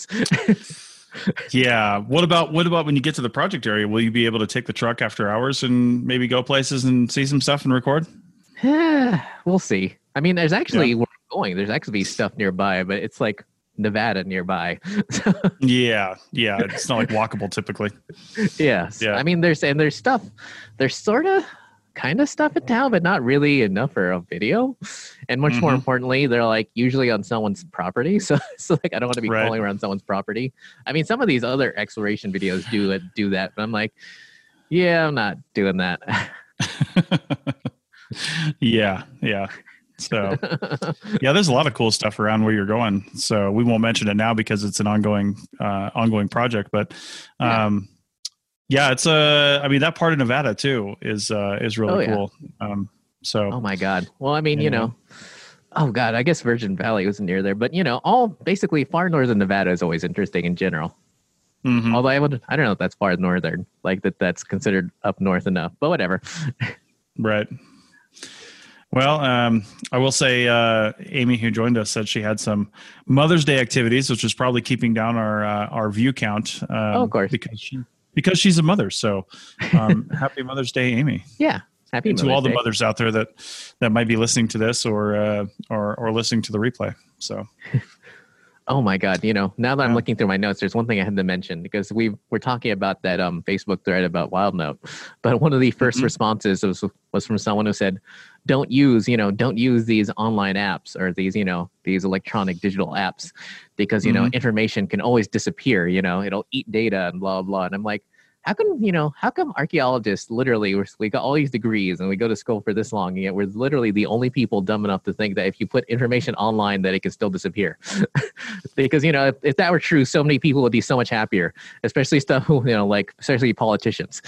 Yeah. What about what about when you get to the project area? Will you be able to take the truck after hours and maybe go places and see some stuff and record? We'll see. I mean, there's actually yeah. where I'm going. There's actually stuff nearby, but it's like Nevada nearby. yeah, yeah, it's not like walkable typically. Yes, Yeah. I mean, there's and there's stuff, there's sort of, kind of stuff in town, but not really enough for a video. And much more Mhm. importantly, they're like usually on someone's property. So, so like I don't want to be Right. crawling around someone's property. I mean, some of these other exploration videos do it, do that, but I'm like, yeah, I'm not doing that. yeah, yeah. So yeah, there's a lot of cool stuff around where you're going. So we won't mention it now because it's an ongoing, uh, ongoing project. But um, yeah, it's a. I mean, that part of Nevada too is uh, is really Oh, yeah. cool. Um, so Oh my God. Well, I mean, you Anyway. know, oh God, I guess Virgin Valley was near there, but you know, all basically far northern Nevada is always interesting in general. mhm. Although I would, I don't know if that's far northern, like that, that's considered up north enough, but whatever. Right. Well, um, I will say, uh, Amy, who joined us, said she had some Mother's Day activities, which is probably keeping down our uh, our view count. Um, Oh, of course. because she because she's a mother. So, um, happy Mother's Day, Amy, Yeah. Happy and to Mother's all the Day. mothers out there that that might be listening to this or uh, or or listening to the replay. So, Oh my God. You know, now that I'm Yeah. looking through my notes, there's one thing I had to mention because we were talking about that um, Facebook thread about WildNote, but one of the first Mhm. responses was, was from someone who said, don't use, you know, don't use these online apps or these, you know, these electronic digital apps because, you know, Mhm. information can always disappear, you know, it'll eat data and blah, blah. And I'm like, how come, you know, how come archaeologists literally, we're, we got all these degrees and we go to school for this long, and yet we're literally the only people dumb enough to think that if you put information online that it can still disappear. Because, you know, if, if that were true, so many people would be so much happier, especially stuff, you know, like, especially politicians.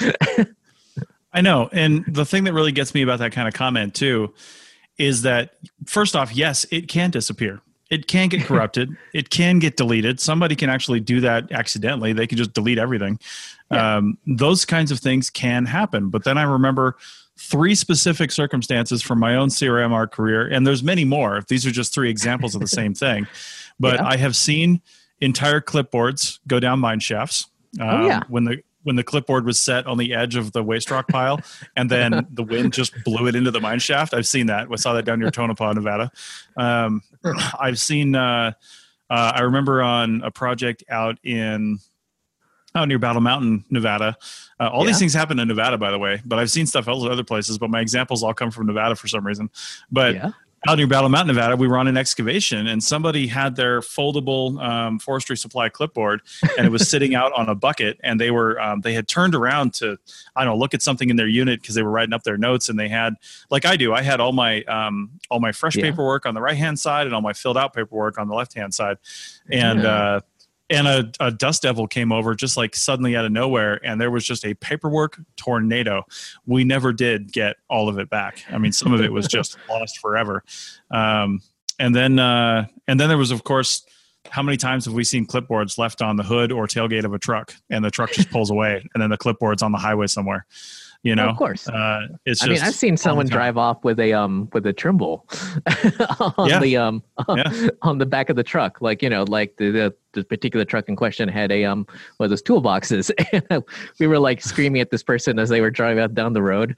I know. And the thing that really gets me about that kind of comment too is that, first off, yes, it can disappear. It can get corrupted. It can get deleted. Somebody can actually do that accidentally. They can just delete everything. Yeah. Um, those kinds of things can happen. But then I remember three specific circumstances from my own C R M R career, and there's many more. These are just three examples of the same thing. But Yeah. I have seen entire clipboards go down mine shafts. Um, Oh, yeah. When the when the clipboard was set on the edge of the waste rock pile, and then the wind just blew it into the mine shaft. I've seen that. I saw that down near Tonopah, Nevada. Um, I've seen. Uh, uh, I remember on a project out in out near Battle Mountain, Nevada. Uh, all Yeah. these things happen in Nevada, by the way. But I've seen stuff else other places. But my examples all come from Nevada for some reason. But Yeah. out near Battle Mountain, Nevada, we were on an excavation, and somebody had their foldable um, forestry supply clipboard, and it was sitting out on a bucket. And they were um, they had turned around to, I don't know, look at something in their unit because they were writing up their notes. And they had, like I do, I had all my um, all my fresh Yeah. paperwork on the right hand side and all my filled out paperwork on the left hand side, and. Yeah. Uh, and a, a dust devil came over just like suddenly out of nowhere, and there was just a paperwork tornado. We never did get all of it back. I mean, some of it was just lost forever. Um, and then, uh, and then there was, of course, how many times have we seen clipboards left on the hood or tailgate of a truck, and the truck just pulls away, and then the clipboard's on the highway somewhere? You know, Of course. Uh, it's I just mean, I've seen all the someone time. drive off with a um with a Trimble on Yeah. the um Yeah. on the back of the truck. Like, you know, like the, the the particular truck in question had a um one of those toolboxes. And we were like screaming at this person as they were driving out down the road.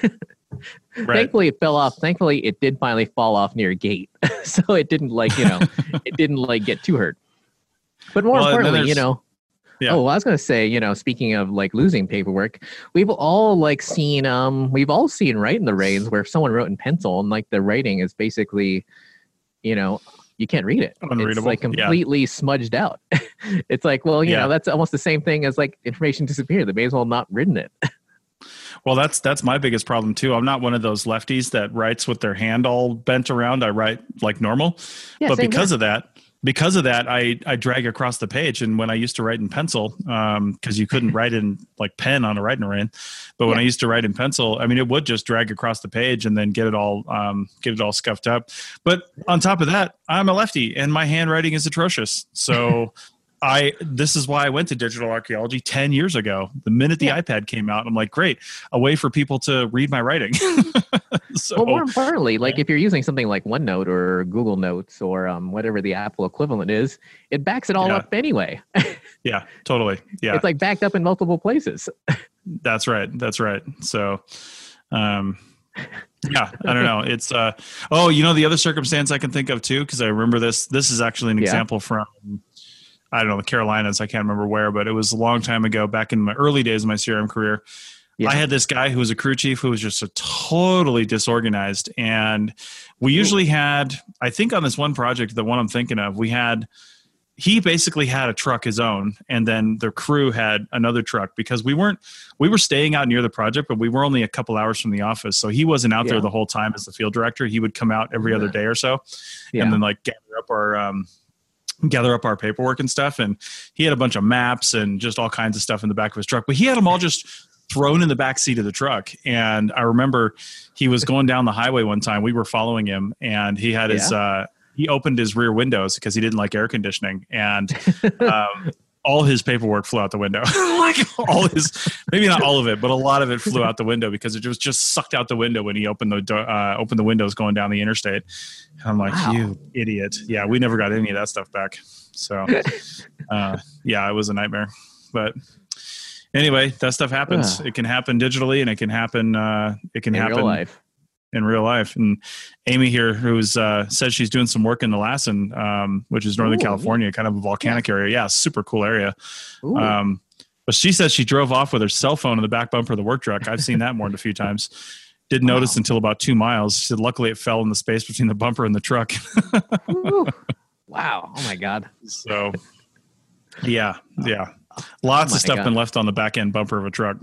Right. Thankfully, it fell off. Thankfully, it did finally fall off near a gate, so it didn't like you know it didn't like get too hurt. But more Well, and then importantly, you there's- know. Yeah. Oh, well, I was gonna say, you know, speaking of like losing paperwork, we've all like seen, um, we've all seen Write in the Rains where someone wrote in pencil and like the writing is basically, you know, you can't read it. It's Unreadable. like Yeah. completely smudged out. It's like, well, you Yeah. know, that's almost the same thing as like information disappeared. They may as well not written it. Well, that's that's my biggest problem too. I'm not one of those lefties that writes with their hand all bent around. I write like normal, Yeah, but same because here. of that, because of that, I I drag across the page. And when I used to write in pencil, um, because you couldn't write in like pen on a writing rain, but when Yeah. I used to write in pencil, I mean, it would just drag across the page and then get it all um, get it all scuffed up. But on top of that, I'm a lefty and my handwriting is atrocious. So. I this is why I went to digital archaeology ten years ago. The minute the Yeah. iPad came out, I'm like, great, a way for people to read my writing. so Well, more importantly, like if you're using something like OneNote or Google Notes or um, whatever the Apple equivalent is, it backs it all Yeah. up anyway. yeah, totally. Yeah, It's like backed up in multiple places. that's right. That's right. So, um, Yeah, I don't know. It's uh oh, you know the other circumstance I can think of too, because I remember this. This is actually an Yeah. example from I don't know the Carolinas. I can't remember where, but it was a long time ago, back in my early days of my C R M career. Yeah. I had this guy who was a crew chief who was just a totally disorganized, and we usually had, I think on this one project, the one I'm thinking of, we had. He basically had a truck his own, and then the crew had another truck because we weren't, we were staying out near the project, but we were only a couple hours from the office. So he wasn't out Yeah. there the whole time as the field director. He would come out every other Yeah. day or so Yeah. and then like gather up our, um, gather up our paperwork and stuff. And he had a bunch of maps and just all kinds of stuff in the back of his truck, but he had them all just thrown in the back seat of the truck. And I remember he was going down the highway one time. We were following him, and he had his, uh, he opened his rear windows because he didn't like air conditioning, and um, all his paperwork flew out the window. Like all his, maybe not all of it, but a lot of it flew out the window because it was just sucked out the window when he opened the do- uh, opened the windows going down the interstate. And I'm like, Wow. you idiot! Yeah, we never got any of that stuff back. So, uh, yeah, it was a nightmare. But anyway, that stuff happens. Ugh. It can happen digitally, and it can happen. Uh, it can In happen real life. in real life. And Amy here, who's uh, says she's doing some work in the Lassen, um, which is Northern Ooh, California, kind of a volcanic area. Yeah, super cool area. Ooh. Um, but she says she drove off with her cell phone in the back bumper of the work truck. I've seen that more than a few times. Didn't Wow. notice until about two miles. She said, luckily it fell in the space between the bumper and the truck. Ooh. Wow. Oh my God. So yeah, yeah. Lots Oh my of stuff God. been left on the back end bumper of a truck.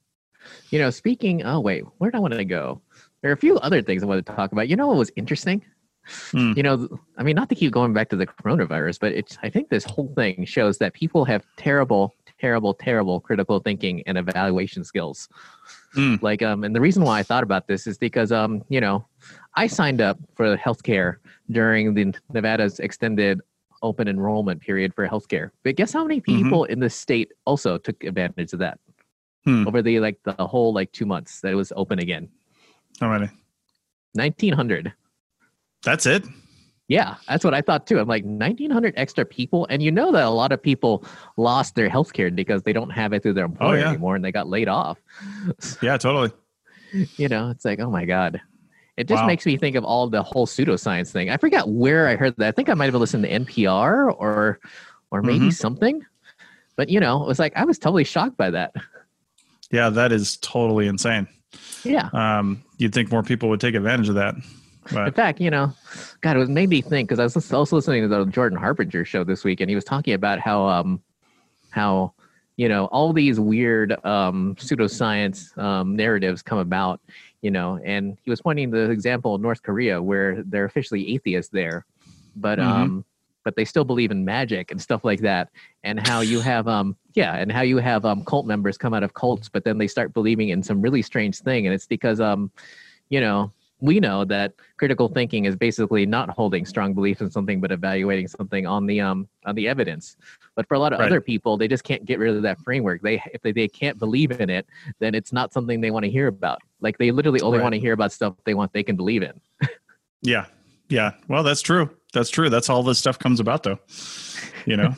You know, speaking, oh wait, where did I want to go? There are a few other things I wanted to talk about. You know what was interesting? Hmm. You know, I mean, not to keep going back to the coronavirus, but it's, I think this whole thing shows that people have terrible, terrible, terrible critical thinking and evaluation skills. Hmm. Like, um, and the reason why I thought about this is because, um, you know, I signed up for healthcare during the Nevada's extended open enrollment period for healthcare. But guess how many people in the state also took advantage of that Hmm. over the like the whole like two months that it was open again? How many? nineteen hundred. That's it? Yeah, that's what I thought too. I'm like nineteen hundred extra people, and you know that a lot of people lost their health care because they don't have it through their employer yeah. anymore, and they got laid off. Yeah, totally. You know, it's like, oh my God. It just Wow. makes me think of all the whole pseudoscience thing. I forgot where I heard that. I think I might have listened to N P R or or maybe Mhm. something. But you know, it was like I was totally shocked by that. Yeah, that is totally insane. Yeah. Um, you'd think more people would take advantage of that. In But fact, you know, God, it was made me think because I was lis- also listening to the Jordan Harbinger show this week, and he was talking about how, um, how, you know, all these weird um, pseudoscience um, narratives come about, you know, and he was pointing to the example of North Korea where they're officially atheists there, but Mhm. um, but they still believe in magic and stuff like that, and how you have um, yeah, and how you have um, cult members come out of cults, but then they start believing in some really strange thing, and it's because um, you know. We know that critical thinking is basically not holding strong beliefs in something, but evaluating something on the um on the evidence. But for a lot of Right. other people, they just can't get rid of that framework. They if they, they can't believe in it, then it's not something they want to hear about. Like they literally only Right. want to hear about stuff they want they can believe in. yeah, yeah. Well, that's true. That's true. That's all this stuff comes about, though. You know.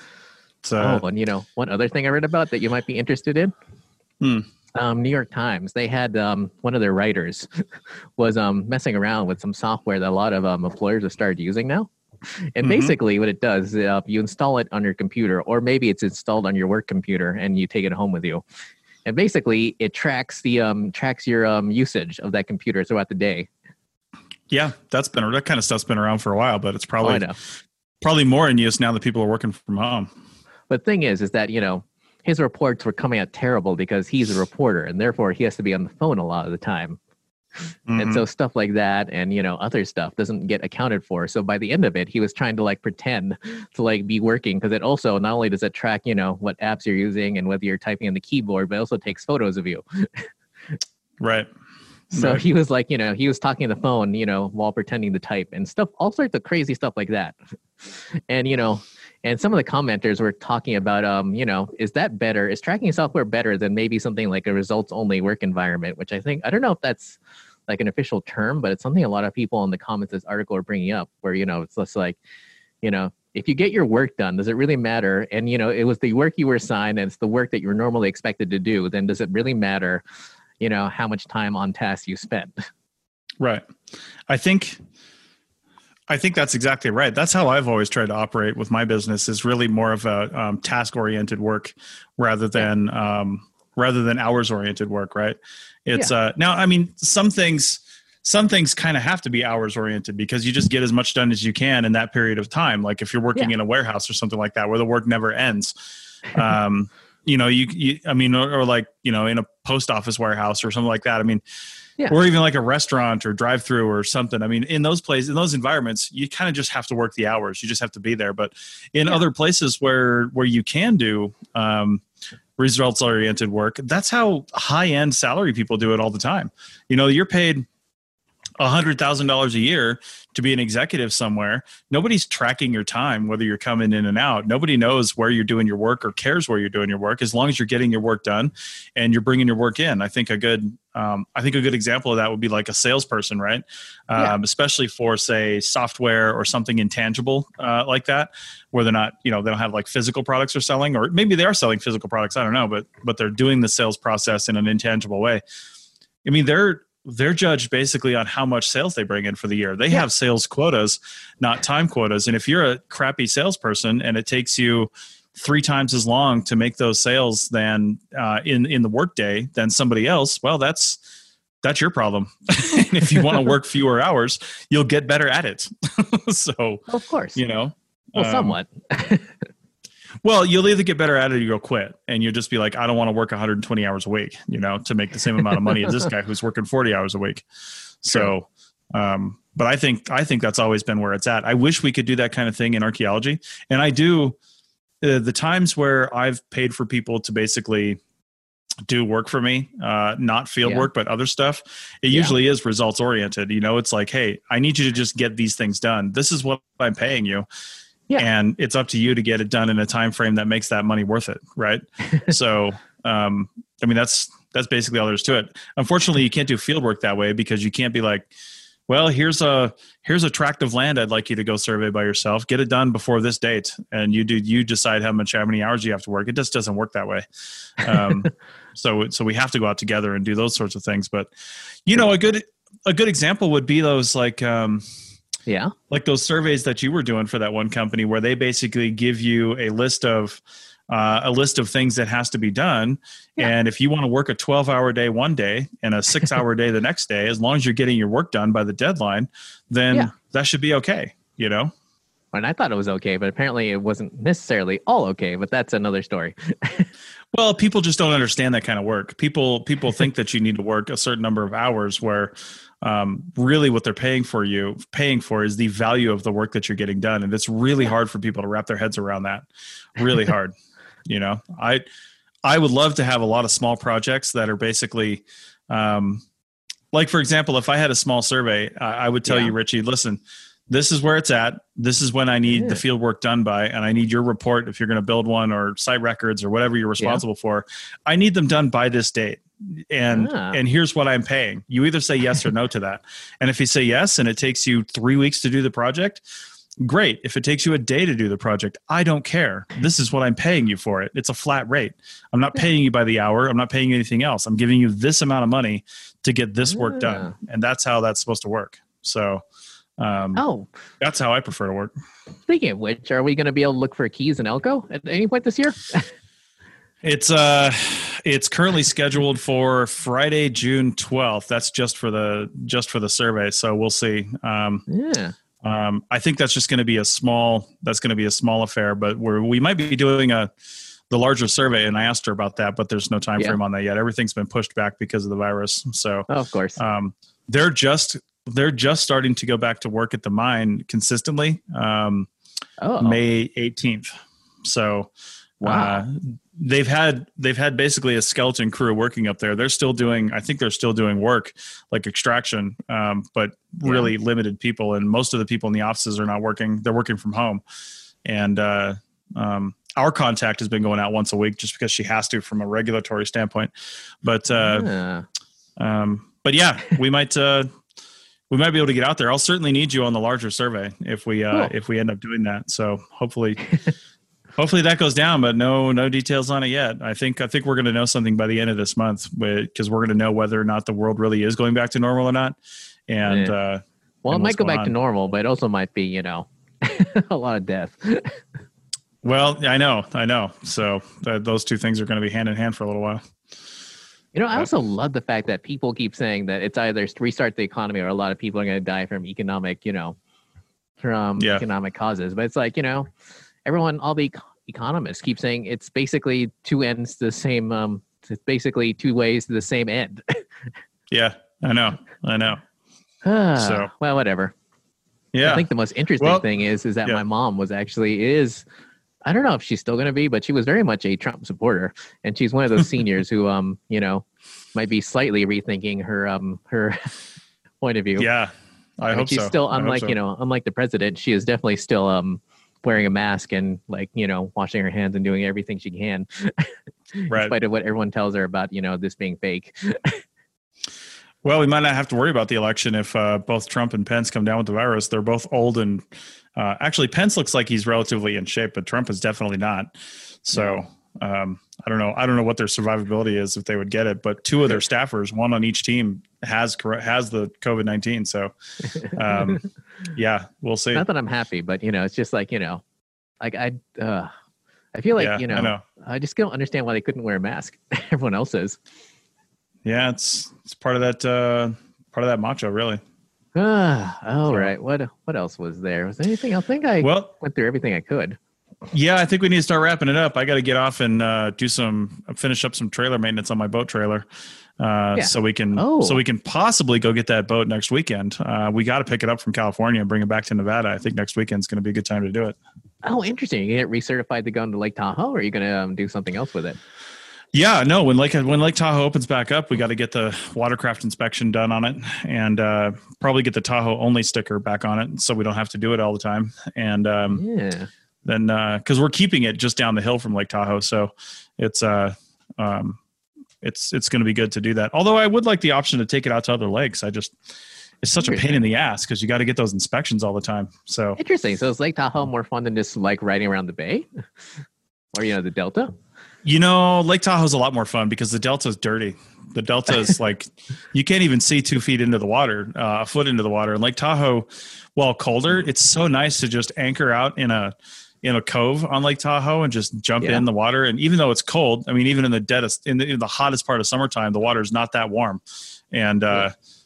So oh, and you know, one other thing I read about that you might be interested in. Hmm. Um, New York Times, they had um, one of their writers was um, messing around with some software that a lot of um, employers have started using now. And Mhm. basically what it does, uh, you install it on your computer, or maybe it's installed on your work computer and you take it home with you. And basically it tracks the um, tracks your um, usage of that computer throughout the day. yeah, that's been that kind of stuff's been around for a while, but it's Oh, I probably know. probably more in use now that people are working from home. But the thing is, is that, you know, his reports were coming out terrible because he's a reporter and therefore he has to be on the phone a lot of the time. And Mhm. so stuff like that and, you know, other stuff doesn't get accounted for. So by the end of it, he was trying to like pretend to like be working because it also not only does it track, you know, what apps you're using and whether you're typing on the keyboard, but it also takes photos of you. right. So Right. he was like, you know, he was talking on the phone, you know, while pretending to type and stuff, all sorts of crazy stuff like that. And, you know, and some of the commenters were talking about, um, you know, is that better? Is tracking software better than maybe something like a results only work environment, which I think, I don't know if that's like an official term, but it's something a lot of people in the comments of this article are bringing up where, you know, it's just like, you know, if you get your work done, does it really matter? And, you know, it was the work you were assigned and it's the work that you were normally expected to do. Then does it really matter, you know, how much time on task you spent? Right. I think, I think that's exactly right. That's how I've always tried to operate with my business, is really more of a um, task oriented work rather than, um, rather than hours oriented work. Right. It's, yeah. uh, now, I mean, some things, some things kind of have to be hours oriented because you just get as much done as you can in that period of time. Like if you're working yeah. in a warehouse or something like that, where the work never ends, um, you know, you, you, I mean, or, or like, you know, in a post office warehouse or something like that. I mean, yeah. or even like a restaurant or drive through or something. I mean, in those places, in those environments, you kind of just have to work the hours. You just have to be there. But in yeah. other places where, where you can do, um, results oriented work, that's how high end salary people do it all the time. You know, you're paid a hundred thousand dollars a year to be an executive somewhere. Nobody's tracking your time, whether you're coming in and out. Nobody knows where you're doing your work or cares where you're doing your work, as long as you're getting your work done and you're bringing your work in. I think a good, um, I think a good example of that would be like a salesperson, right? Yeah. Um, especially for say software or something intangible uh, like that, where they're not, you know, they don't have like physical products they're selling, or maybe they are selling physical products. I don't know, but but they're doing the sales process in an intangible way. I mean, they're they're judged basically on how much sales they bring in for the year. They yeah. have sales quotas, not time quotas. And if you're a crappy salesperson and it takes you three times as long to make those sales than uh, in, in the workday than somebody else, well, that's, that's your problem. And if you want to work fewer hours, you'll get better at it. So, of course, you know, well, um, somewhat. Well, you'll either get better at it or you'll quit, and you'll just be like, I don't want to work one hundred twenty hours a week, you know, to make the same amount of money as this guy who's working forty hours a week. So, um, but I think, I think that's always been where it's at. I wish we could do that kind of thing in archaeology. And I do uh, the times where I've paid for people to basically do work for me, uh, not field yeah. work, but other stuff. It yeah. usually is results oriented. You know, it's like, hey, I need you to just get these things done. This is what I'm paying you. Yeah. And it's up to you to get it done in a time frame that makes that money worth it, right? So, um, I mean, that's that's basically all there is to it. Unfortunately, you can't do field work that way because you can't be like, well, here's a here's a tract of land I'd like you to go survey by yourself. Get it done before this date, and you do you decide how much how many hours you have to work. It just doesn't work that way. Um, so so we have to go out together and do those sorts of things. But you know, a good a good example would be those like. Um, Yeah. Like those surveys that you were doing for that one company where they basically give you a list of uh, a list of things that has to be done. Yeah. And if you want to work a twelve hour day one day and a six hour day the next day, as long as you're getting your work done by the deadline, then yeah. that should be okay. You know? And I thought it was okay, but apparently it wasn't necessarily all okay, but that's another story. Well, people just don't understand that kind of work. People, people think that you need to work a certain number of hours where um, really what they're paying for you, paying for is the value of the work that you're getting done. And it's really hard for people to wrap their heads around that. Really hard. You know, I, I would love to have a lot of small projects that are basically, um, like, for example, if I had a small survey, I, I would tell yeah. you, Richie, listen, this is where it's at. This is when I need yeah. the field work done by, and I need your report if you're going to build one, or site records or whatever you're responsible yeah. for. I need them done by this date. And ah. and here's what I'm paying. You either say yes or no to that. And if you say yes and it takes you three weeks to do the project, great. If it takes you a day to do the project, I don't care. This is what I'm paying you for it. It's a flat rate. I'm not yeah. paying you by the hour. I'm not paying you anything else. I'm giving you this amount of money to get this work yeah. done. And that's how that's supposed to work. So um, oh, that's how I prefer to work. Speaking of which, are we going to be able to look for keys in Elko at any point this year? It's uh, it's currently scheduled for Friday, June twelfth. That's just for the just for the survey. So we'll see. Um, yeah. Um, I think that's just going to be a small. That's going to be a small affair, but we're we might be doing a the larger survey. And I asked her about that, but there's no time yeah. frame on that yet. Everything's been pushed back because of the virus. So oh, of course, um, they're just they're just starting to go back to work at the mine consistently. Um, oh. May eighteenth. So. Wow. Uh, they've had they've had basically a skeleton crew working up there. They're still doing, I think they're still doing work like extraction, um, but really yeah. limited people. And most of the people in the offices are not working. They're working from home. And uh, um, our contact has been going out once a week just because she has to from a regulatory standpoint. But uh, yeah. Um, but yeah, we might uh, we might be able to get out there. I'll certainly need you on the larger survey if we uh, cool. if we end up doing that. So hopefully. Hopefully that goes down, but no, no details on it yet. I think, I think we're going to know something by the end of this month because we're going to know whether or not the world really is going back to normal or not. and Yeah. uh, Well, and it might what's go going back to on. normal, but it also might be, you know, a lot of death. Well, I know, I know. So uh, those two things are going to be hand in hand for a little while. You know, I Yep. also love the fact that people keep saying that it's either restart the economy or a lot of people are going to die from economic, you know, from Yeah. economic causes. But it's like, you know, everyone, all the ec- economists keep saying it's basically two ends to the same, um, it's basically two ways to the same end. Yeah, I know, I know. So- well, whatever. Yeah, I think the most interesting Well, thing is, is that yeah. my mom was actually is, I don't know if she's still going to be, but she was very much a Trump supporter, and she's one of those seniors who, um, you know, might be slightly rethinking her, um, her point of view. yeah. I, mean, hope she's so. still, I hope unlike so. you know, unlike the president, she is definitely still, um, wearing a mask and like you know, washing her hands and doing everything she can, in Right. spite of what everyone tells her about, you know, this being fake. Well, we might not have to worry about the election if uh, both Trump and Pence come down with the virus. They're both old, and uh, actually, Pence looks like he's relatively in shape, but Trump is definitely not. So um, I don't know. I don't know what their survivability is if they would get it. But two of their staffers, one on each team, has corre- has the COVID nineteen. So um, yeah, we'll see. Not that I'm happy, but you know, it's just like you know, like I, uh, I feel like Yeah, you know, I know. I just don't understand why they couldn't wear a mask. Everyone else is. Yeah, it's it's part of that uh, part of that macho, really. Ah, all So- right. What what else was there? Was there anything? I think I Well, went through everything I could. yeah, I think we need to start wrapping it up. I got to get off and uh, do some finish up some trailer maintenance on my boat trailer, uh, Yeah. so we can Oh. so we can possibly go get that boat next weekend. Uh, we got to pick it up from California and bring it back to Nevada. I think next weekend's going to be a good time to do it. Oh, interesting. You get recertified to go into Lake Tahoe, or are you going to um, do something else with it? Yeah, no. When Lake when Lake Tahoe opens back up, we got to get the watercraft inspection done on it, and uh, probably get the Tahoe only sticker back on it, so we don't have to do it all the time. And um, Yeah. then because we're keeping it just down the hill from Lake Tahoe, so it's uh um it's it's going to be good to do that. Although I would like the option to take it out to other lakes. I just it's such a pain in the ass because you got to get those inspections all the time. So Interesting. So is Lake Tahoe more fun than just like riding around the bay, or you know, the Delta? you know, Lake Tahoe's a lot more fun because the Delta's dirty. The Delta is like you can't even see two feet into the water, uh, a foot into the water. And Lake Tahoe, while colder, it's so nice to just anchor out in a in a cove on Lake Tahoe and just jump Yeah. in the water. And even though it's cold, I mean, even in the deadest, in the, in the hottest part of summertime, the water is not that warm. And uh,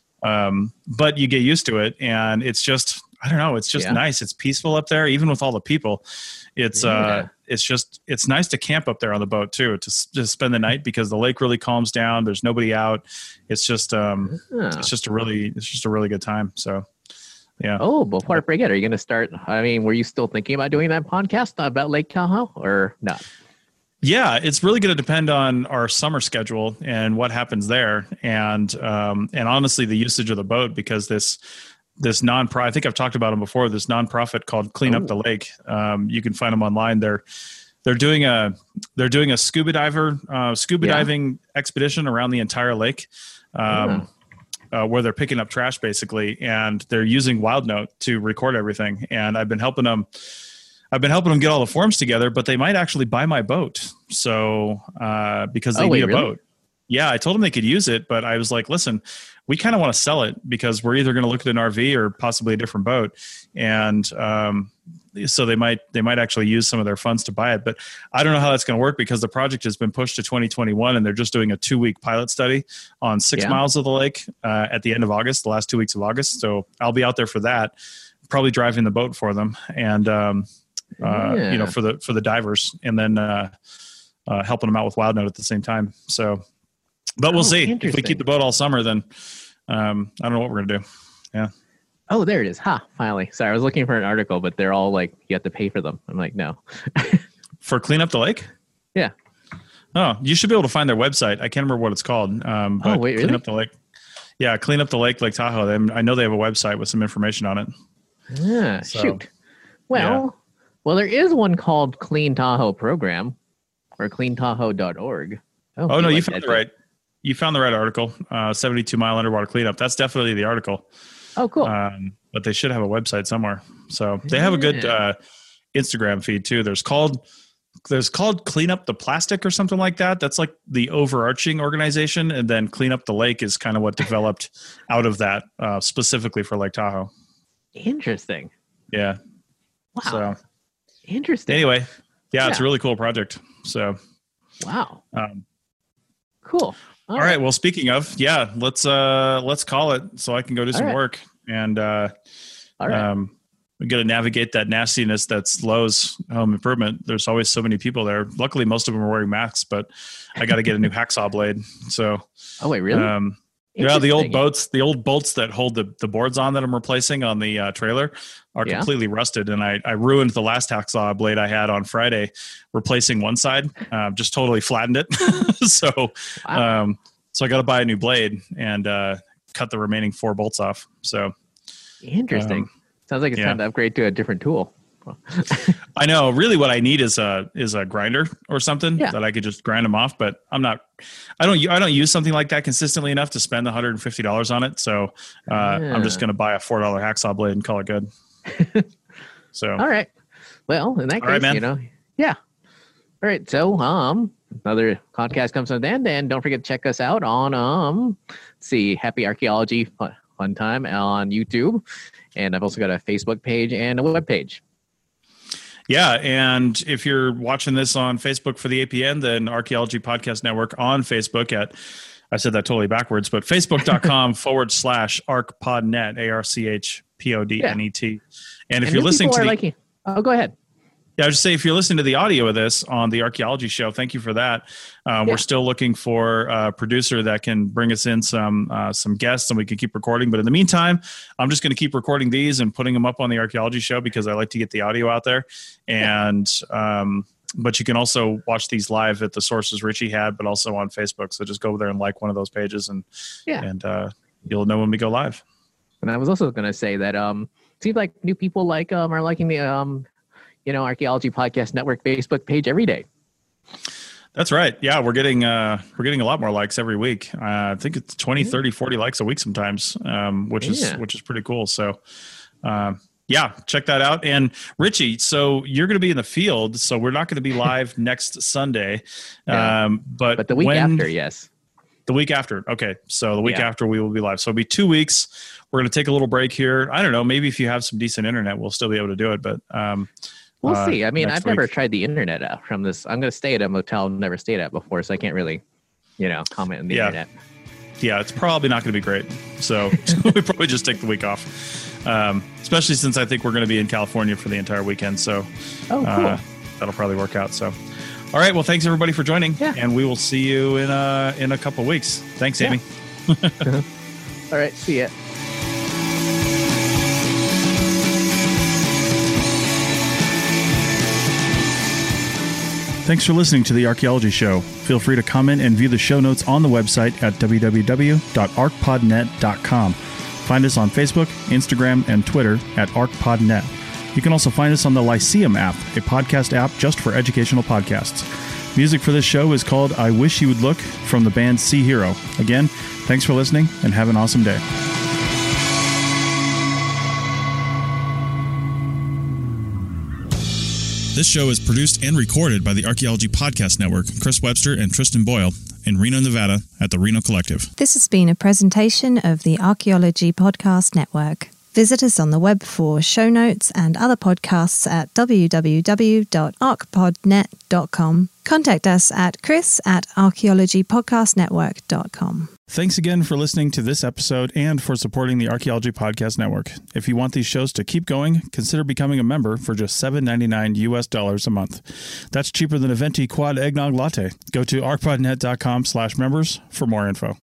um, but you get used to it, and it's just I don't know, it's just Yeah. nice. It's peaceful up there, even with all the people. It's Yeah. uh, it's just it's nice to camp up there on the boat too, to s- just spend the night because the lake really calms down. There's nobody out. It's just um, Huh. it's just a really it's just a really good time. So yeah. Oh, before I forget, are you going to start? I mean, were you still thinking about doing that podcast about Lake Tahoe or not? Yeah, it's really going to depend on our summer schedule and what happens there, and um, and honestly, the usage of the boat because this this non-profit. I think I've talked about them before. This nonprofit called Clean Up Oh. the Lake. Um, you can find them online. They're they're doing a they're doing a scuba diver uh, scuba Yeah. diving expedition around the entire lake. Um, uh, where they're picking up trash basically, and they're using WildNote to record everything. And I've been helping them. I've been helping them get all the forms together, but they might actually buy my boat. So uh, because they Oh, wait, need a really? boat. Yeah, I told them they could use it, but I was like, listen, we kind of want to sell it because we're either going to look at an R V or possibly a different boat. And um, so they might they might actually use some of their funds to buy it. But I don't know how that's going to work because the project has been pushed to twenty twenty-one and they're just doing a two week pilot study on six Yeah. miles of the lake uh, at the end of August, the last two weeks of August. So I'll be out there for that, probably driving the boat for them and um, uh, you know Yeah. for the for the divers, and then uh, uh, helping them out with WildNote at the same time. So, but we'll Oh, see if we interesting. keep the boat all summer. Then um, I don't know what we're gonna do. Yeah. Oh, there it is. Ha, finally. Sorry, I was looking for an article, but they're all like, you have to pay for them. I'm like, no. For Clean Up the Lake? Yeah. Oh, you should be able to find their website. I can't remember what it's called. Um, but Oh, wait, Clean really? Up the Lake. Yeah, Clean Up the Lake, Lake Tahoe. They, I know they have a website with some information on it. Yeah, So, shoot. Well, well, there is one called Clean Tahoe Program or clean tahoe dot org. Oh, no, like you found that the too. right. You found the right article. Uh, seventy-two mile underwater cleanup. That's definitely the article. Oh, cool. Um, but they should have a website somewhere. So they have a good Yeah. uh, Instagram feed too. There's called there's called Clean Up the Plastic or something like that. That's like the overarching organization. And then Clean Up the Lake is kind of what developed out of that uh, specifically for Lake Tahoe. Interesting. Yeah. Wow. So interesting. Anyway, yeah, Yeah. it's a really cool project. So, Wow. um, Cool. all right. Well, speaking of, yeah, let's, uh, let's call it so I can go do All some right. work and, uh, All right. um, we got to navigate that nastiness that's Lowe's Home Improvement. There's always so many people there. Luckily, most of them are wearing masks, but I got to get a new hacksaw blade. So, oh wait, really? um, yeah, the old Interesting. bolts, the old bolts that hold the, the boards on that I'm replacing on the uh, trailer are Yeah. completely rusted. And I, I ruined the last hacksaw blade I had on Friday, replacing one side, uh, just totally flattened it. so, Wow. um, so I got to buy a new blade and uh, cut the remaining four bolts off. So, Interesting. um, Sounds like it's yeah. time to upgrade to a different tool. I know. Really, what I need is a is a grinder or something Yeah. that I could just grind them off. But I'm not. I don't. I don't use something like that consistently enough to spend one hundred fifty dollars on it. So uh, I'm just Yeah. going to buy a four dollar hacksaw blade and call it good. So All right. Well, in that All case, right, man. you know, yeah. All right. So, um, another podcast comes to an end, and don't forget to check us out on um, let's see, Happy Archaeology Fun, Fun Time on YouTube, and I've also got a Facebook page and a web page. yeah, and if you're watching this on Facebook for the A P N, then Archaeology Podcast Network on Facebook at. I said that totally backwards, but facebook.com forward slash archpodnet, A R C H P O D N E T. And if And you're new listening people to are the, liking- oh, go ahead. yeah, I was just say if you're listening to the audio of this on the Archaeology Show, thank you for that. Um, Yeah. We're still looking for a producer that can bring us in some uh, some guests, and we can keep recording. But in the meantime, I'm just going to keep recording these and putting them up on the Archaeology Show because I like to get the audio out there. And um, but you can also watch these live at the sources Richie had, but also on Facebook. So just go over there and like one of those pages, and Yeah. and uh, you'll know when we go live. And I was also going to say that um, it seems like new people like um are liking the um, you know, Archaeology Podcast Network Facebook page every day. That's right. Yeah, we're getting uh, we're getting a lot more likes every week. Uh, I think it's twenty, thirty, forty likes a week sometimes, um, which is Yeah. which is pretty cool. So, uh, yeah, check that out. And Richie, so you're going to be in the field, so we're not going to be live next Sunday, Yeah. um, but But the week when- after, yes. the week after. Okay. So the week Yeah. after we will be live. So it'll be two weeks. We're going to take a little break here. I don't know. Maybe if you have some decent internet, we'll still be able to do it. But um, We'll uh, see. I mean, next I've never week. tried the internet out from this. I'm going to stay at a motel I've never stayed at before, so I can't really, you know, comment on the Yeah. internet. Yeah, it's probably not going to be great. So we probably just take the week off, um, especially since I think we're going to be in California for the entire weekend. So Oh, cool. uh, that'll probably work out. So, all right. Well, thanks everybody for joining, Yeah. and we will see you in a in a couple weeks. Thanks, Yeah. Amy. All right. See ya. Thanks for listening to The Archaeology Show. Feel free to comment and view the show notes on the website at w w w dot archpodnet dot com. Find us on Facebook, Instagram, and Twitter at archpodnet. You can also find us on the Lyceum app, a podcast app just for educational podcasts. Music for this show is called I Wish You Would Look from the band Sea Hero. Again, thanks for listening and have an awesome day. This show is produced and recorded by the Archaeology Podcast Network, Chris Webster and Tristan Boyle, in Reno, Nevada, at the Reno Collective. This has been a presentation of the Archaeology Podcast Network. Visit us on the web for show notes and other podcasts at w w w dot archpodnet dot com. Contact us at chris at archaeology podcast network dot com. Thanks again for listening to this episode and for supporting the Archaeology Podcast Network. If you want these shows to keep going, consider becoming a member for just seven ninety-nine U S dollars a month. That's cheaper than a venti quad eggnog latte. Go to archpodnet dot com slash members for more info.